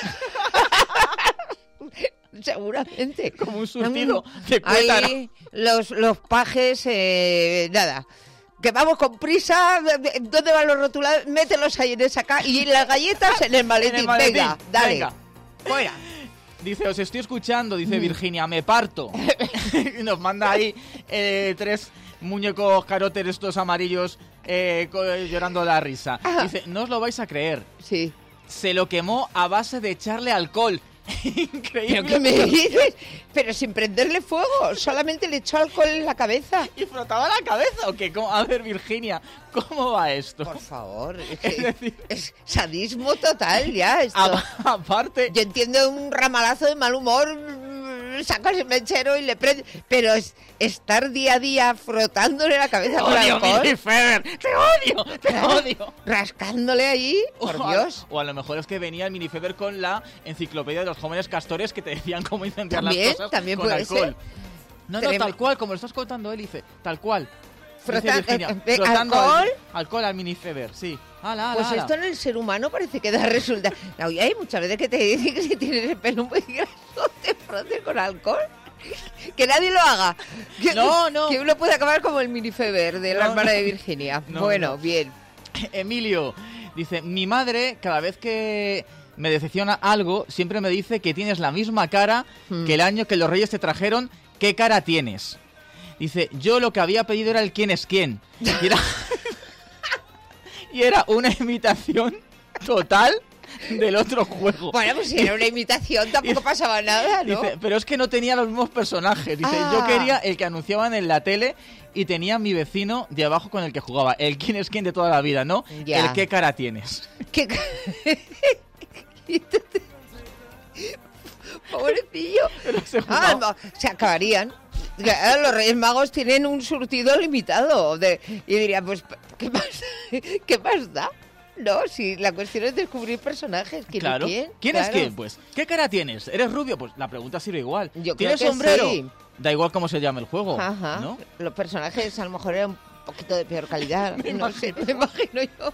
Seguramente. Como un surtido de cuétara. Ahí los pajes, nada. Que vamos con prisa, ¿dónde van los rotuladores? Mételos ahí en esa caja y las galletas en el maletín. En el maletín, Venga, dale. venga. Fuera. Dice, os estoy escuchando, dice Virginia, me parto. Y nos manda ahí 3 muñecos caróteres estos amarillos llorando la risa. Dice, no os lo vais a creer. Sí. Se lo quemó a base de echarle alcohol. Increíble. ¿Pero qué me dices? Pero sin prenderle fuego, solamente le echó alcohol en la cabeza. ¿Y frotaba la cabeza o qué? A ver, Virginia, ¿cómo va esto? Por favor, Es decir, es sadismo total ya esto. aparte... Yo entiendo un ramalazo de mal humor, sacas el mechero y le prende, pero estar día a día frotándole la cabeza con ¡Odio, alcohol, Mini Fever! ¡Te odio! ¡Te claro, odio! rascándole ahí, por Dios. O a lo mejor es que venía el Mini Fever con la enciclopedia de los jóvenes castores que te decían cómo incendiar También, las cosas también con puede alcohol. ser. No, Tremendo. tal cual, como lo estás contando él, dice, tal cual. Dice Frota- Virginia, ¿alcohol? frotando alcohol al Mini Fever, sí. Pues esto en el ser humano parece que da resultado. No, y hay muchas veces que te dicen que si tienes el pelo muy graso te frotes con alcohol. Que nadie lo haga. Que, No. Que uno puede acabar como el Mini Fever de la No, hermana no. de Virginia. No, Bueno, no. bien. Emilio dice, mi madre cada vez que me decepciona algo siempre me dice que tienes la misma cara que el año que los Reyes te trajeron. ¿Qué cara tienes? Dice, yo lo que había pedido era el quién es quién. Y era una imitación total del otro juego. Bueno, pues si era una imitación tampoco pasaba nada, ¿no? Dice, pero es que no tenía los mismos personajes. Dice, Ah. yo quería el que anunciaban en la tele y tenía mi vecino de abajo con el que jugaba. El quién es quién de toda la vida, ¿no? Ya. El qué cara tienes. ¿Qué ca- Pobrecillo. Pero se Ah, jugaba- no, se acabarían. Claro, los Reyes Magos tienen un surtido limitado. Y dirían, pues, ¿qué más da? No, si la cuestión es descubrir personajes. ¿Quién Claro. es quién? ¿Quién es Claro. quién? Pues, ¿qué cara tienes? ¿Eres rubio? Pues la pregunta sirve igual. Yo ¿Tienes creo que sombrero? sí. Da igual cómo se llame el juego, Ajá. ¿no? Los personajes a lo mejor eran un poquito de peor calidad. No sé, me imagino yo.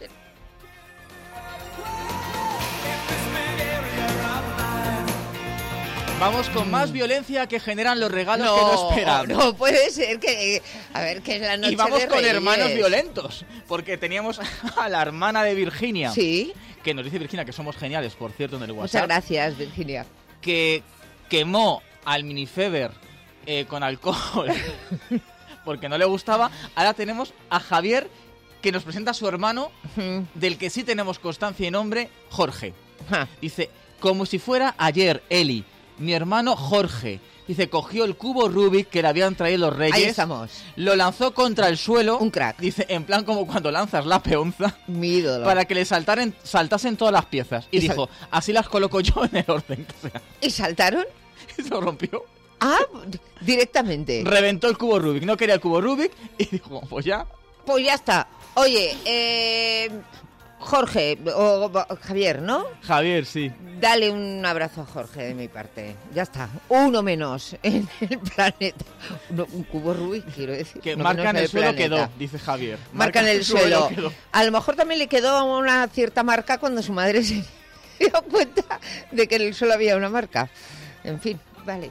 Vamos con más violencia que generan los regalos que no esperan. No puede ser que... A ver, que es la noche de Y vamos con Reyes. hermanos violentos, porque teníamos a la hermana de Virginia. Sí. Que nos dice Virginia que somos geniales, por cierto, en el WhatsApp. Muchas gracias, Virginia. Que quemó al minifeber con alcohol porque no le gustaba. Ahora tenemos a Javier, que nos presenta a su hermano, del que sí tenemos constancia y nombre, Jorge. Dice, como si fuera ayer, Eli, mi hermano Jorge. Dice, cogió el cubo Rubik que le habían traído los Reyes. Ahí estamos. Lo lanzó contra el suelo. Un crack. Dice, en plan como cuando lanzas la peonza. Mi ídolo. Para que le saltasen todas las piezas. Y dijo, así las coloco yo en el orden que sea. ¿Y saltaron? Y se lo rompió. Ah, directamente. Reventó el cubo Rubik. No quería el cubo Rubik. Y dijo, pues ya. Pues ya está. Oye, Jorge, o Javier, ¿no? Javier, sí. Dale un abrazo a Jorge de mi parte. Ya está. Uno menos en el planeta. Un cubo Rubik, quiero decir. Que uno marca menos en el suelo planeta. quedó, dice Javier. Marca en el suelo. Quedó. A lo mejor también le quedó una cierta marca cuando su madre se dio cuenta de que en el suelo había una marca. En fin, vale.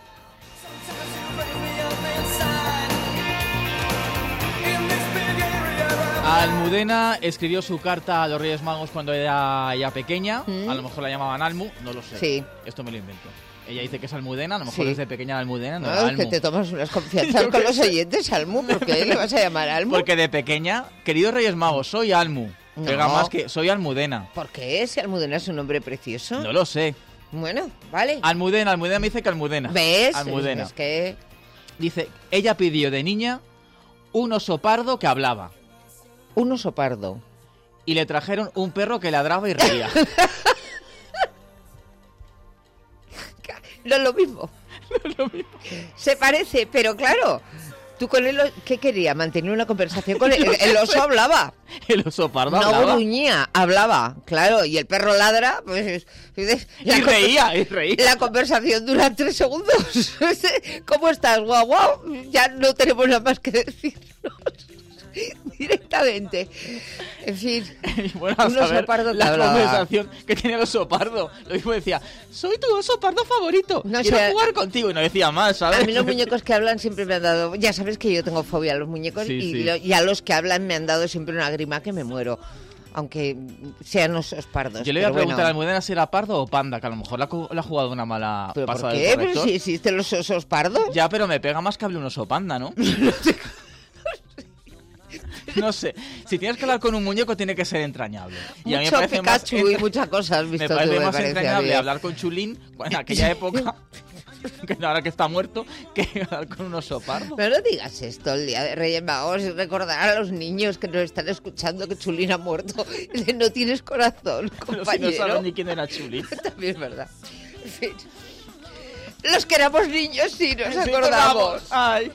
Almudena escribió su carta a los Reyes Magos cuando era ya pequeña. A lo mejor la llamaban Almu, no lo sé. Sí. Esto me lo invento. Ella dice que es Almudena, a lo mejor Sí. desde pequeña Almudena, no, No, era es Almu. que te tomas unas confianzas con los oyentes, Almu. ¿Por qué le vas a llamar Almu? Porque de pequeña, queridos Reyes Magos, soy Almu. No. Pega más que soy Almudena. ¿Por qué? Si Almudena es un nombre precioso. No lo sé. Bueno, vale. Almudena me dice que Almudena. ¿Ves? Almudena. Es que... Dice, ella pidió de niña un oso pardo que hablaba. Un oso pardo. Y le trajeron un perro que ladraba y reía. No es lo mismo. Se parece, pero claro, tú con él, ¿qué quería? Mantener una conversación con él. El oso hablaba. El oso pardo No hablaba. gruñía, hablaba, claro. Y el perro ladra, pues... Y reía. La conversación dura 3 segundos. ¿Cómo estás? Guau, guau. Ya no tenemos nada más que decirnos. Directamente. En fin. Y bueno, a un oso saber pardo que la hablaba. conversación que tenía el oso pardo. Lo mismo decía, soy tu oso pardo favorito. No Quiero sé. jugar contigo. Y no decía más, ¿sabes? A mí los muñecos que hablan siempre me han dado... Ya sabes que yo tengo fobia a los muñecos Sí, y, sí. y a los que hablan me han dado siempre una grima que me muero. Aunque sean osos pardos. Yo le iba a pero preguntar bueno. a Almudena si era pardo o panda, que a lo mejor le ha jugado una mala ¿Pero por pasada qué? del ¿Pero corrector. si existen los osos pardos? Ya, pero me pega más que hable un oso panda, ¿no? No sé. Si tienes que hablar con un muñeco, tiene que ser entrañable. Y a mí me Mucho parece más Pikachu y muchas cosas has visto me parece tú, más parece a entrañable mí. hablar con Chulín en aquella época, que ahora que está muerto, que hablar con un oso pardo. No digas esto el día de Reyes Magos y recordar a los niños que nos están escuchando que Chulín ha muerto. No tienes corazón, Pero si compañero. no saben ni quién era Chulín. También es verdad. En fin. Los que éramos niños sí nos Sí, acordamos. Ay.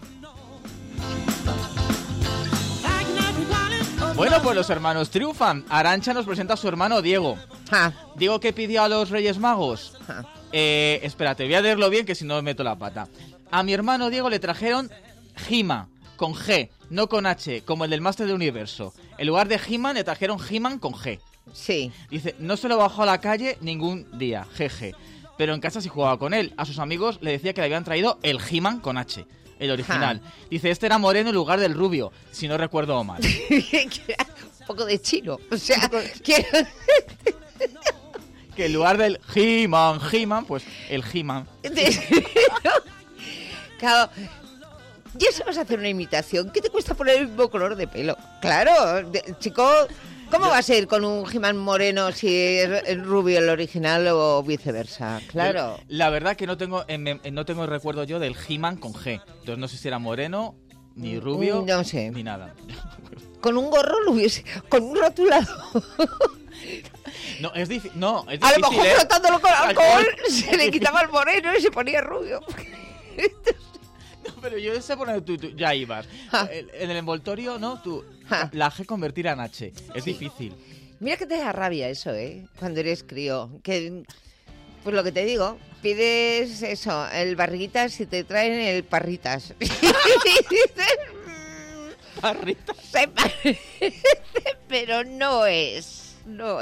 Bueno, pues los hermanos triunfan. Arantxa nos presenta a su hermano Diego. Diego, ¿qué pidió a los Reyes Magos? Espérate, voy a leerlo bien, que si no meto la pata. A mi hermano Diego le trajeron He-Man, con G, no con H, como el del Máster del Universo. En lugar de He-Man le trajeron He-Man con G. Sí. Dice, no se lo bajó a la calle ningún día, jeje. Pero en casa sí jugaba con él. A sus amigos le decía que le habían traído el He-Man con H, el original. Dice, este era moreno en lugar del rubio, si no recuerdo mal. Un poco de chino. O sea, que... Que en lugar del He-Man, pues el He-Man. Claro, ya sabes hacer una imitación. ¿Qué te cuesta poner el mismo color de pelo? Claro, chico, ¿cómo va a ser con un He-Man moreno si es el rubio el original o viceversa? Claro. La verdad que no tengo el recuerdo yo del He-Man con G. Entonces no sé si era moreno, ni rubio, no sé. ni nada. Con un gorro lo hubiese... Con un rotulado. No, es difícil. No, es A lo difícil, mejor frotándolo con alcohol se le Sí. quitaba el moreno y se ponía rubio. No, pero yo sé poner tú ya ibas. En el envoltorio, ¿no? Tú, la G convertir en H. Es difícil. Mira que te da rabia eso, ¿eh? Cuando eres crío. Que, pues lo que te digo, pides eso, el barriguitas y te traen el parritas. Y dices, Parrita. Se parece, pero no es, no.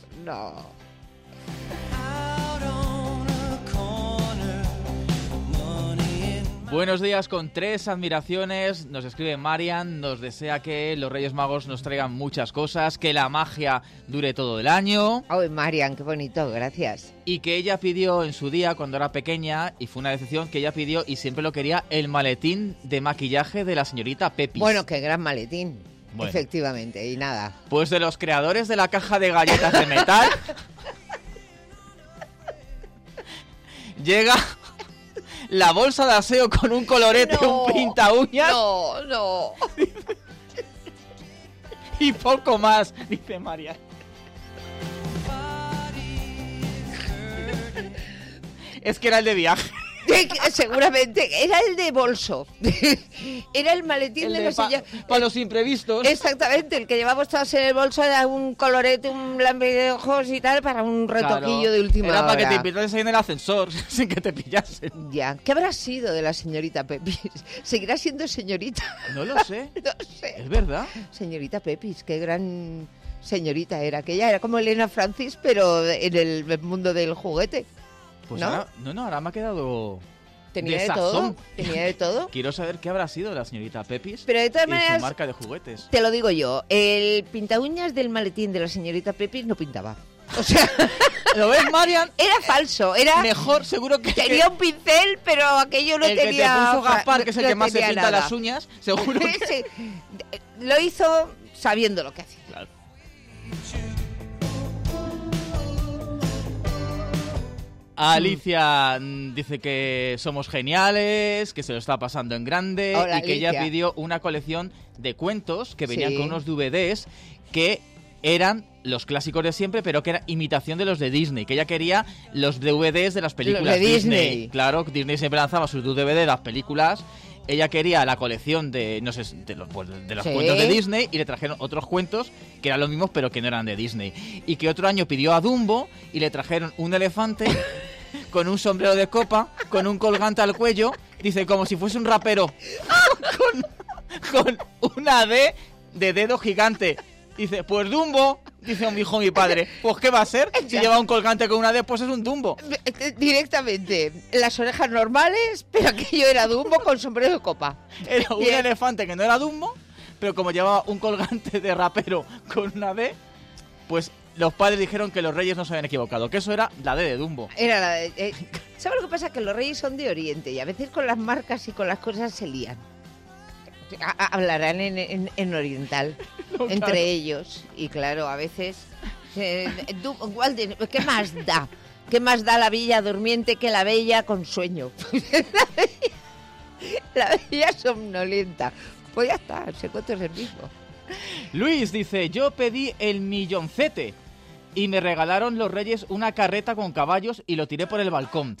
Buenos días con 3 admiraciones. Nos escribe Marian, nos desea que los Reyes Magos nos traigan muchas cosas, que la magia dure todo el año. Ay, Marian, qué bonito, gracias. Y que ella pidió en su día, cuando era pequeña, y fue una decepción, que ella pidió, y siempre lo quería, el maletín de maquillaje de la señorita Pepis. Bueno, qué gran maletín, bueno. Efectivamente, y nada. Pues de los creadores de la caja de galletas de metal, llega la bolsa de aseo con un colorete, No, un pinta uñas No. y poco más, dice María. Es que era el de viaje. Seguramente, era el de bolso. Era el maletín El de de los sillas. para los imprevistos. Exactamente, el que llevamos todos en el bolso era un colorete, un blanque de ojos y tal, para un retoquillo Claro, de última hora. era para que te invitases ahí en el ascensor, sin que te pillasen. Ya, ¿qué habrá sido de la señorita Pepis? ¿Seguirá siendo señorita? No lo sé. No sé. Es verdad. Señorita Pepis, qué gran señorita era aquella. Era como Elena Francis, pero en el mundo del juguete. Pues ¿No? ahora me ha quedado Tenía de desazón. todo. Tenía de todo. Quiero saber qué habrá sido de la señorita Pepis Pero de todas y maneras, su marca de juguetes. te lo digo yo, el pintaúñas del maletín de la señorita Pepis no pintaba. O sea, ¿Lo ves, Marian? era falso, era... Mejor, seguro que... Tenía un pincel, pero aquello no el tenía... que te puso Gaspar, que es el no que más se tenía pinta nada. las uñas, seguro que... Sí, lo hizo sabiendo lo que hacía. Claro. Alicia dice que somos geniales, que se lo está pasando en grande. Hola, y que ella Alicia. pidió una colección de cuentos que venían Sí. con unos DVDs que eran los clásicos de siempre, pero que era imitación de los de Disney, que ella quería los DVDs de las películas Los de Disney. Claro, Disney siempre lanzaba sus DVD de las películas. Ella quería la colección de, no sé, de los Sí. cuentos de Disney, y le trajeron otros cuentos que eran los mismos pero que no eran de Disney. Y que otro año pidió a Dumbo y le trajeron un elefante con un sombrero de copa, con un colgante al cuello, dice, como si fuese un rapero, con una D de dedo gigante. Dice, pues Dumbo, dice mi padre, pues ¿qué va a ser? Si lleva un colgante con una D, pues es un Dumbo. Directamente, las orejas normales, pero aquello era Dumbo con sombrero de copa. Era un Bien. elefante que no era Dumbo, pero como llevaba un colgante de rapero con una D, pues los padres dijeron que los reyes no se habían equivocado, que eso era la D de Dumbo. Era la de, ¿sabes lo que pasa? Que los reyes son de Oriente y a veces con las marcas y con las cosas se lían. Hablarán en oriental, No, entre claro. ellos. Y claro, a veces... ¿Qué más da? ¿Qué más da la bella durmiente que la bella con sueño? La bella somnolienta. Pues ya está, el secreto es el mismo. Luis dice, yo pedí el milloncete y me regalaron los reyes una carreta con caballos y lo tiré por el balcón.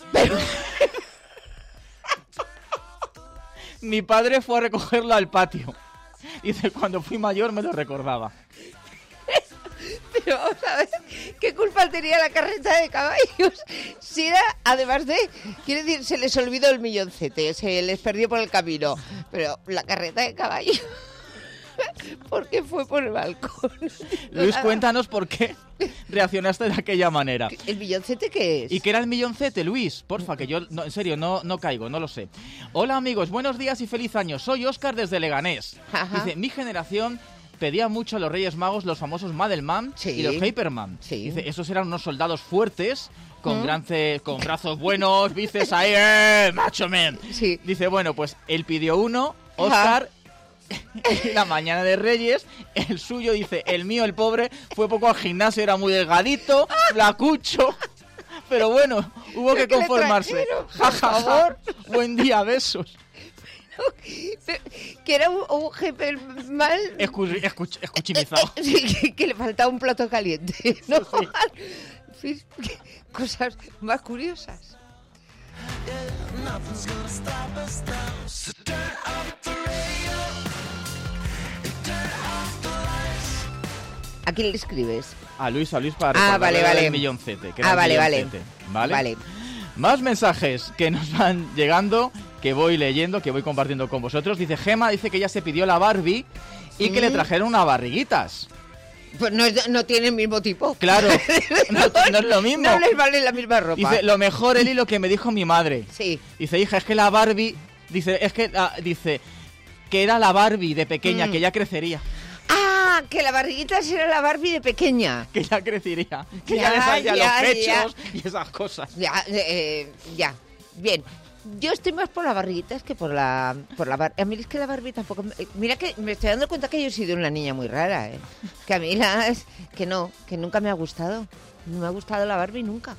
Mi padre fue a recogerlo al patio. Dice, cuando fui mayor me lo recordaba. Pero vamos a ver, ¿qué culpa tenía la carreta de caballos? Si era, además de, quiere decir, se les olvidó el milloncete, se les perdió por el camino. Pero la carreta de caballos, ¿por qué fue por el balcón? Luis, cuéntanos por qué reaccionaste de aquella manera. ¿El milloncete qué es? ¿Y qué era el milloncete, Luis? Porfa, que yo, no, en serio, no caigo, no lo sé. Hola amigos, buenos días y feliz año. Soy Óscar desde Leganés. Ajá. Dice, mi generación pedía mucho a los Reyes Magos los famosos Madelman Sí. y los Hyperman. Sí. Dice, esos eran unos soldados fuertes, con brazos buenos, bíceps ahí, macho man. Sí. Dice, bueno, pues él pidió uno, Óscar... La mañana de Reyes, el suyo, dice, el mío, el pobre, fue poco al gimnasio, era muy delgadito, flacucho, pero bueno, hubo que ¿Qué le conformarse. trajeron? Ja, Por ja, ja. favor. Buen día, besos. Que era un jefe mal... Escuchimizado. Sí, que le faltaba un plato caliente, ¿no? En fin, cosas más curiosas. ¿A quién le escribes? A Luis para Ah, recordarle vale. el milloncete. Que era Ah, el vale. milloncete, ¿vale? Vale. Más mensajes que nos van llegando que voy leyendo, que voy compartiendo con vosotros. Dice Gema, dice que ya se pidió la Barbie y que le trajeron unas barriguitas. Pues no tiene el mismo tipo. Claro, no es lo mismo. No les vale la misma ropa. Dice, lo mejor, Eli, lo que me dijo mi madre. Sí. Dice, hija, es que la Barbie... Dice que era la Barbie de pequeña, que ya crecería. Ah, que la barriguita era la Barbie de pequeña. Que ya crecería. Que ya le salían los pechos y esas cosas. Ya. Bien. Yo estoy más por la barriguita que por la Barbie. A mí es que la Barbie tampoco... Mira que me estoy dando cuenta que yo he sido una niña muy rara, ¿eh? Que a mí que nunca me ha gustado. No me ha gustado la Barbie nunca.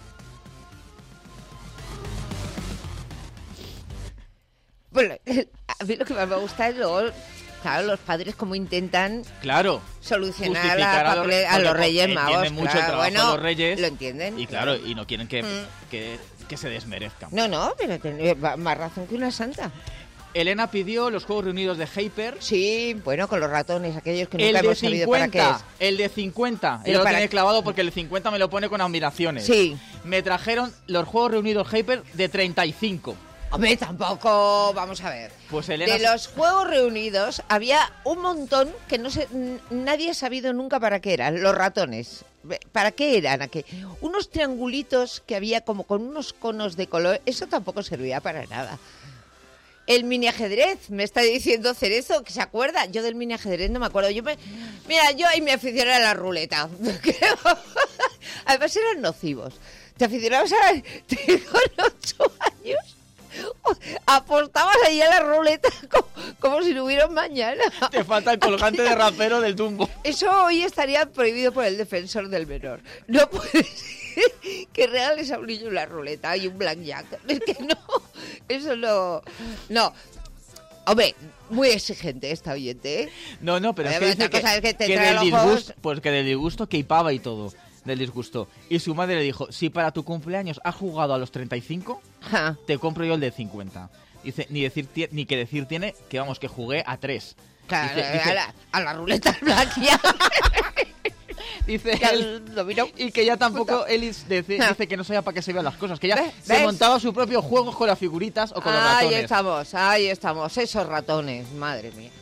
Bueno, a mí lo que más me gusta es luego, claro, los padres como intentan solucionar a los Reyes Magos. Entienden mucho el trabajo de los Reyes. Lo entienden. Y claro, y no quieren que se desmerezcan. No, pero tiene más razón que una santa. Elena pidió los Juegos Reunidos de Hyper. Sí, bueno, con los ratones, aquellos que nunca hemos sabido para qué es. El de 50. Él lo tiene clavado porque el de 50 me lo pone con admiraciones. Sí. Me trajeron los Juegos Reunidos Hyper de 35. Hombre, tampoco, vamos a ver. Pues Elena... De los Juegos Reunidos había un montón que nadie ha sabido nunca para qué eran, los ratones. ¿Para qué eran? Unos triangulitos que había como con unos conos de color, eso tampoco servía para nada. El mini ajedrez, me está diciendo Cerezo, que se acuerda. Yo del mini ajedrez no me acuerdo. Mira, yo ahí me aficioné a la ruleta. Además eran nocivos. Te aficionabas con 8 años... Apostabas ahí a la ruleta como si no hubiera un mañana. Te falta el colgante de rapero del Dumbo. Eso hoy estaría prohibido por el defensor del menor. No puede ser que regales a un niño una ruleta y un blackjack. Es que no, eso no. No. Hombre, muy exigente esta oyente, ¿eh? No, pero es que dice que del disgusto, pues que del disgusto que hipaba y todo. Del disgusto. Y su madre le dijo, si para tu cumpleaños has jugado a los 35, te compro yo el de 50. Dice, ni que decir tiene que vamos, que jugué a 3. Claro, dice, a la ruleta blackjack. Dice él, y que ya tampoco él dice que no sabía para qué se vean las cosas, que ya se montaba su propio juego con las figuritas o con los ratones. Ahí estamos, esos ratones, madre mía.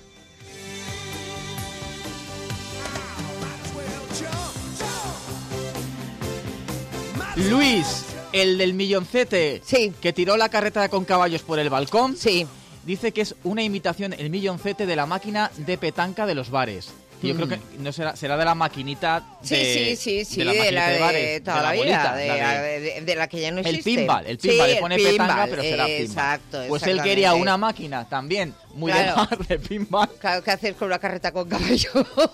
Luis, el del milloncete, que tiró la carreta con caballos por el balcón, dice que es una imitación, el milloncete, de la máquina de petanca de los bares. Yo creo que no será de la maquinita de la de toda la vida, de la que ya no existe. El pinball, le pone petanca, pero será pinball. Exacto. Pues él quería una máquina también, muy de bar, de pinball. Claro, ¿qué haces con una carreta con caballo?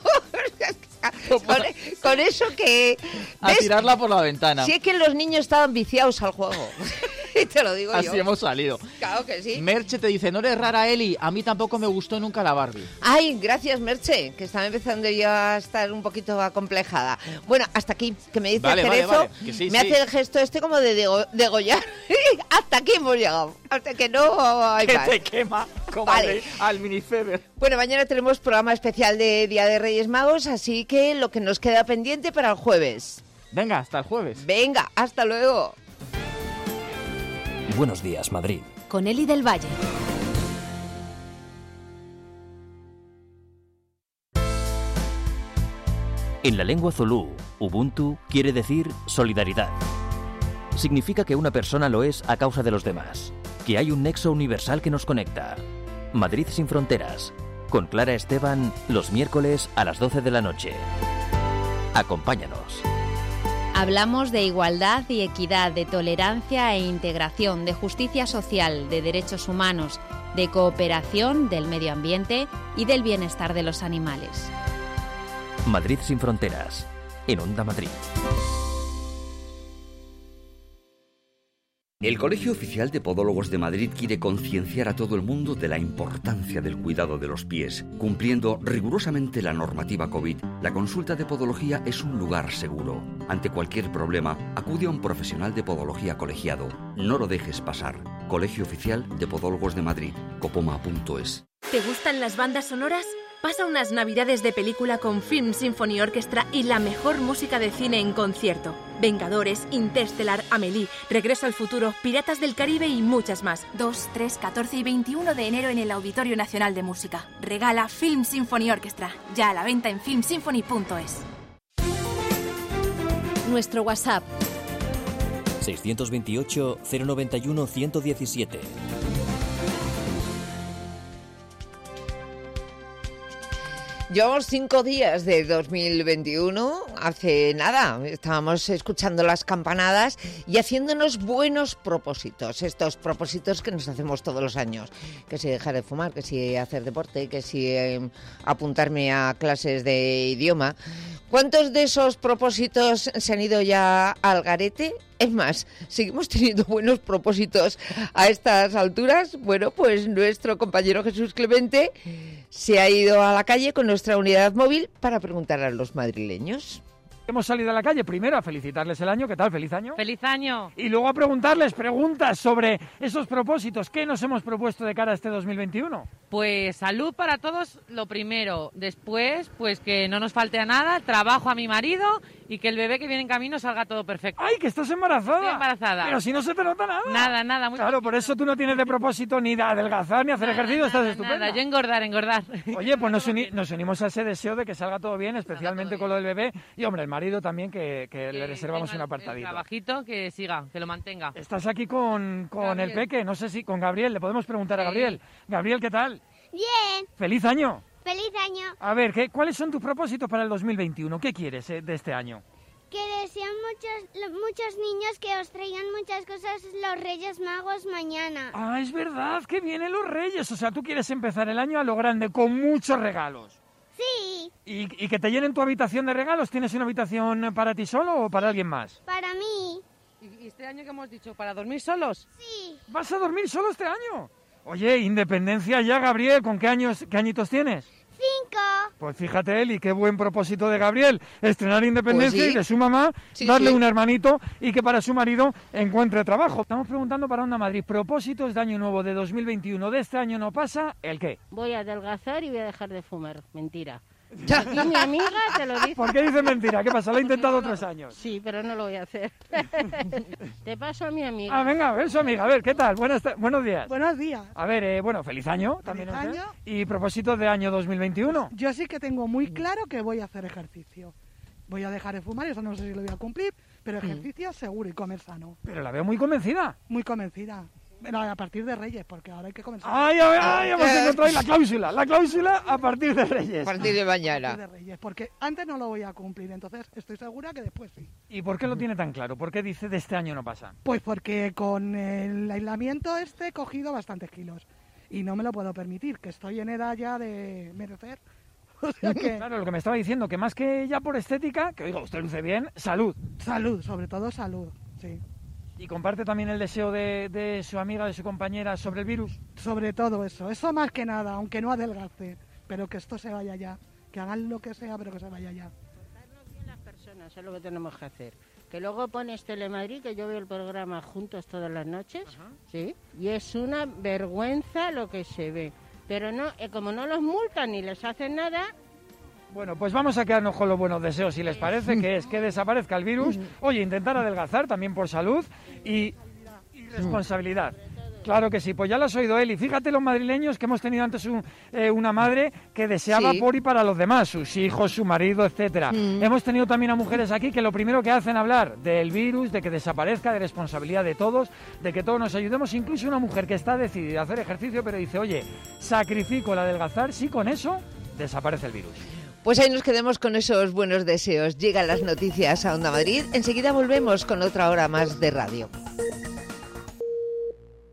con eso que... A tirarla por la ventana. Si es que los niños estaban viciados al juego. Te lo digo Así yo. Así hemos salido. Claro que sí. Merche te dice, no eres rara, Eli, a mí tampoco me gustó nunca la Barbie. Ay, gracias, Merche, que estaba empezando yo a estar un poquito acomplejada. Bueno, hasta aquí, que me dice Cerezo, vale. Que sí, hace el gesto como de degollar. Hasta aquí hemos llegado. Hasta que no hay que más. Te quema como al minifeber. Bueno, mañana tenemos programa especial de Día de Reyes Magos, así que lo que nos queda pendiente para el jueves. Venga, hasta el jueves. Venga, hasta luego. Buenos días, Madrid. Con Eli del Valle. En la lengua zulú, Ubuntu quiere decir solidaridad. Significa que una persona lo es a causa de los demás, que hay un nexo universal que nos conecta. Madrid sin fronteras, con Clara Esteban, los miércoles a las 12 de la noche. Acompáñanos. Hablamos de igualdad y equidad, de tolerancia e integración, de justicia social, de derechos humanos, de cooperación, del medio ambiente y del bienestar de los animales. Madrid sin fronteras, en Onda Madrid. El Colegio Oficial de Podólogos de Madrid quiere concienciar a todo el mundo de la importancia del cuidado de los pies. Cumpliendo rigurosamente la normativa COVID, la consulta de podología es un lugar seguro. Ante cualquier problema, acude a un profesional de podología colegiado. No lo dejes pasar. Colegio Oficial de Podólogos de Madrid, copoma.es. ¿Te gustan las bandas sonoras? Pasa unas navidades de película con Film Symphony Orchestra y la mejor música de cine en concierto. Vengadores, Interstellar, Amélie, Regreso al futuro, Piratas del Caribe y muchas más. 2, 3, 14 y 21 de enero en el Auditorio Nacional de Música. Regala Film Symphony Orchestra. Ya a la venta en filmsymphony.es. Nuestro WhatsApp 628 091 117. Llevamos 5 días de 2021, hace nada, estábamos escuchando las campanadas y haciéndonos buenos propósitos, estos propósitos que nos hacemos todos los años, que si dejar de fumar, que si hacer deporte, que si apuntarme a clases de idioma. ¿Cuántos de esos propósitos se han ido ya al garete? Es más, ¿seguimos teniendo buenos propósitos a estas alturas? Bueno, pues nuestro compañero Jesús Clemente se ha ido a la calle con nuestra unidad móvil para preguntar a los madrileños. Hemos salido a la calle primero a felicitarles el año. ¿Qué tal? ¡Feliz año! ¡Feliz año! Y luego a preguntarles preguntas sobre esos propósitos. ¿Qué nos hemos propuesto de cara a este 2021? Pues salud para todos, lo primero. Después, pues que no nos falte a nada, trabajo a mi marido y que el bebé que viene en camino salga todo perfecto. ¡Ay, que estás embarazada! Estoy embarazada. Pero si no se te nota nada. Nada. Muy claro, poquito. por eso tú no tienes de propósito ni de adelgazar ni hacer ejercicio, estás estupenda. Nada, yo engordar. Oye, pues nos unimos a ese deseo de que salga todo bien, especialmente con lo del bebé. Y, hombre, el marido también, que le reservamos un apartadito. El trabajito, que siga, que lo mantenga. Estás aquí con el peque, no sé si con Gabriel, le podemos preguntar a Gabriel. Gabriel, ¿qué tal? Bien. ¡Feliz año! ¡Feliz año! A ver, ¿cuáles son tus propósitos para el 2021? ¿Qué quieres de este año? Que desean muchos niños que os traigan muchas cosas los Reyes Magos mañana. Ah, es verdad, que vienen los Reyes. O sea, tú quieres empezar el año a lo grande, con muchos regalos. Sí. ¿Y que te llenen tu habitación de regalos? ¿Tienes una habitación para ti solo o para alguien más? Para mí. ¿Y este año que hemos dicho? ¿Para dormir solos? Sí. ¿Vas a dormir solo este año? Oye, independencia ya, Gabriel. ¿Con qué añitos tienes? 5. Pues fíjate, Eli, qué buen propósito de Gabriel. Estrenar independencia Pues sí. y de su mamá Sí, darle sí. un hermanito y que para su marido encuentre trabajo. Estamos preguntando para Onda Madrid, propósitos de año nuevo de 2021. De este año no pasa, ¿el qué? Voy a adelgazar y voy a dejar de fumar. Mentira. Y mi amiga te lo dice. ¿Por qué dices mentira? ¿Qué pasa? Lo he intentado 3 años. Sí, pero no lo voy a hacer. Te paso a mi amiga. Ah, venga, a ver su amiga. A ver, ¿qué tal? Buenos días. Buenos días. A ver, feliz año también. Feliz usted. año. ¿Y propósitos de año 2021? Yo sí que tengo muy claro que voy a hacer ejercicio. Voy a dejar de fumar, eso no sé si lo voy a cumplir, pero ejercicio seguro y comer sano. Pero la veo muy convencida. Muy convencida. Bueno, a partir de Reyes, porque ahora hay que comer sano. ¡Ay, hemos encontrado ahí la cláusula! La cláusula a partir de Reyes. A partir de mañana. A partir de Reyes, porque antes no lo voy a cumplir, entonces estoy segura que después sí. ¿Y por qué lo tiene tan claro? ¿Por qué dice de este año no pasa? Pues porque con el aislamiento he cogido bastantes kilos y no me lo puedo permitir, que estoy en edad ya de merecer. O sea que... Claro, lo que me estaba diciendo, que más que ya por estética, que oiga, usted luce bien, salud. Salud, sobre todo salud, sí. ¿Y comparte también el deseo de su amiga, de su compañera sobre el virus? Sobre todo eso más que nada, aunque no adelgace, pero que esto se vaya ya, que hagan lo que sea, pero que se vaya ya. Portarnos bien las personas, es lo que tenemos que hacer. Que luego pones Telemadrid, que yo veo el programa juntos todas las noches, ¿sí? Y es una vergüenza lo que se ve. Pero no, como no los multan ni les hacen nada... Bueno, pues vamos a quedarnos con los buenos deseos, si les parece, que es que desaparezca el virus. Oye, intentar adelgazar también por salud y responsabilidad. Claro que sí, pues ya lo has oído, Eli. Fíjate los madrileños que hemos tenido antes una madre que deseaba Sí. por y para los demás, sus hijos, su marido, etcétera. Hemos tenido también a mujeres aquí que lo primero que hacen es hablar del virus, de que desaparezca, de responsabilidad de todos, de que todos nos ayudemos. Incluso una mujer que está decidida a hacer ejercicio, pero dice, oye, sacrifico el adelgazar, si con eso desaparece el virus. Pues ahí nos quedamos con esos buenos deseos. Llegan las noticias a Onda Madrid. Enseguida volvemos con otra hora más de radio.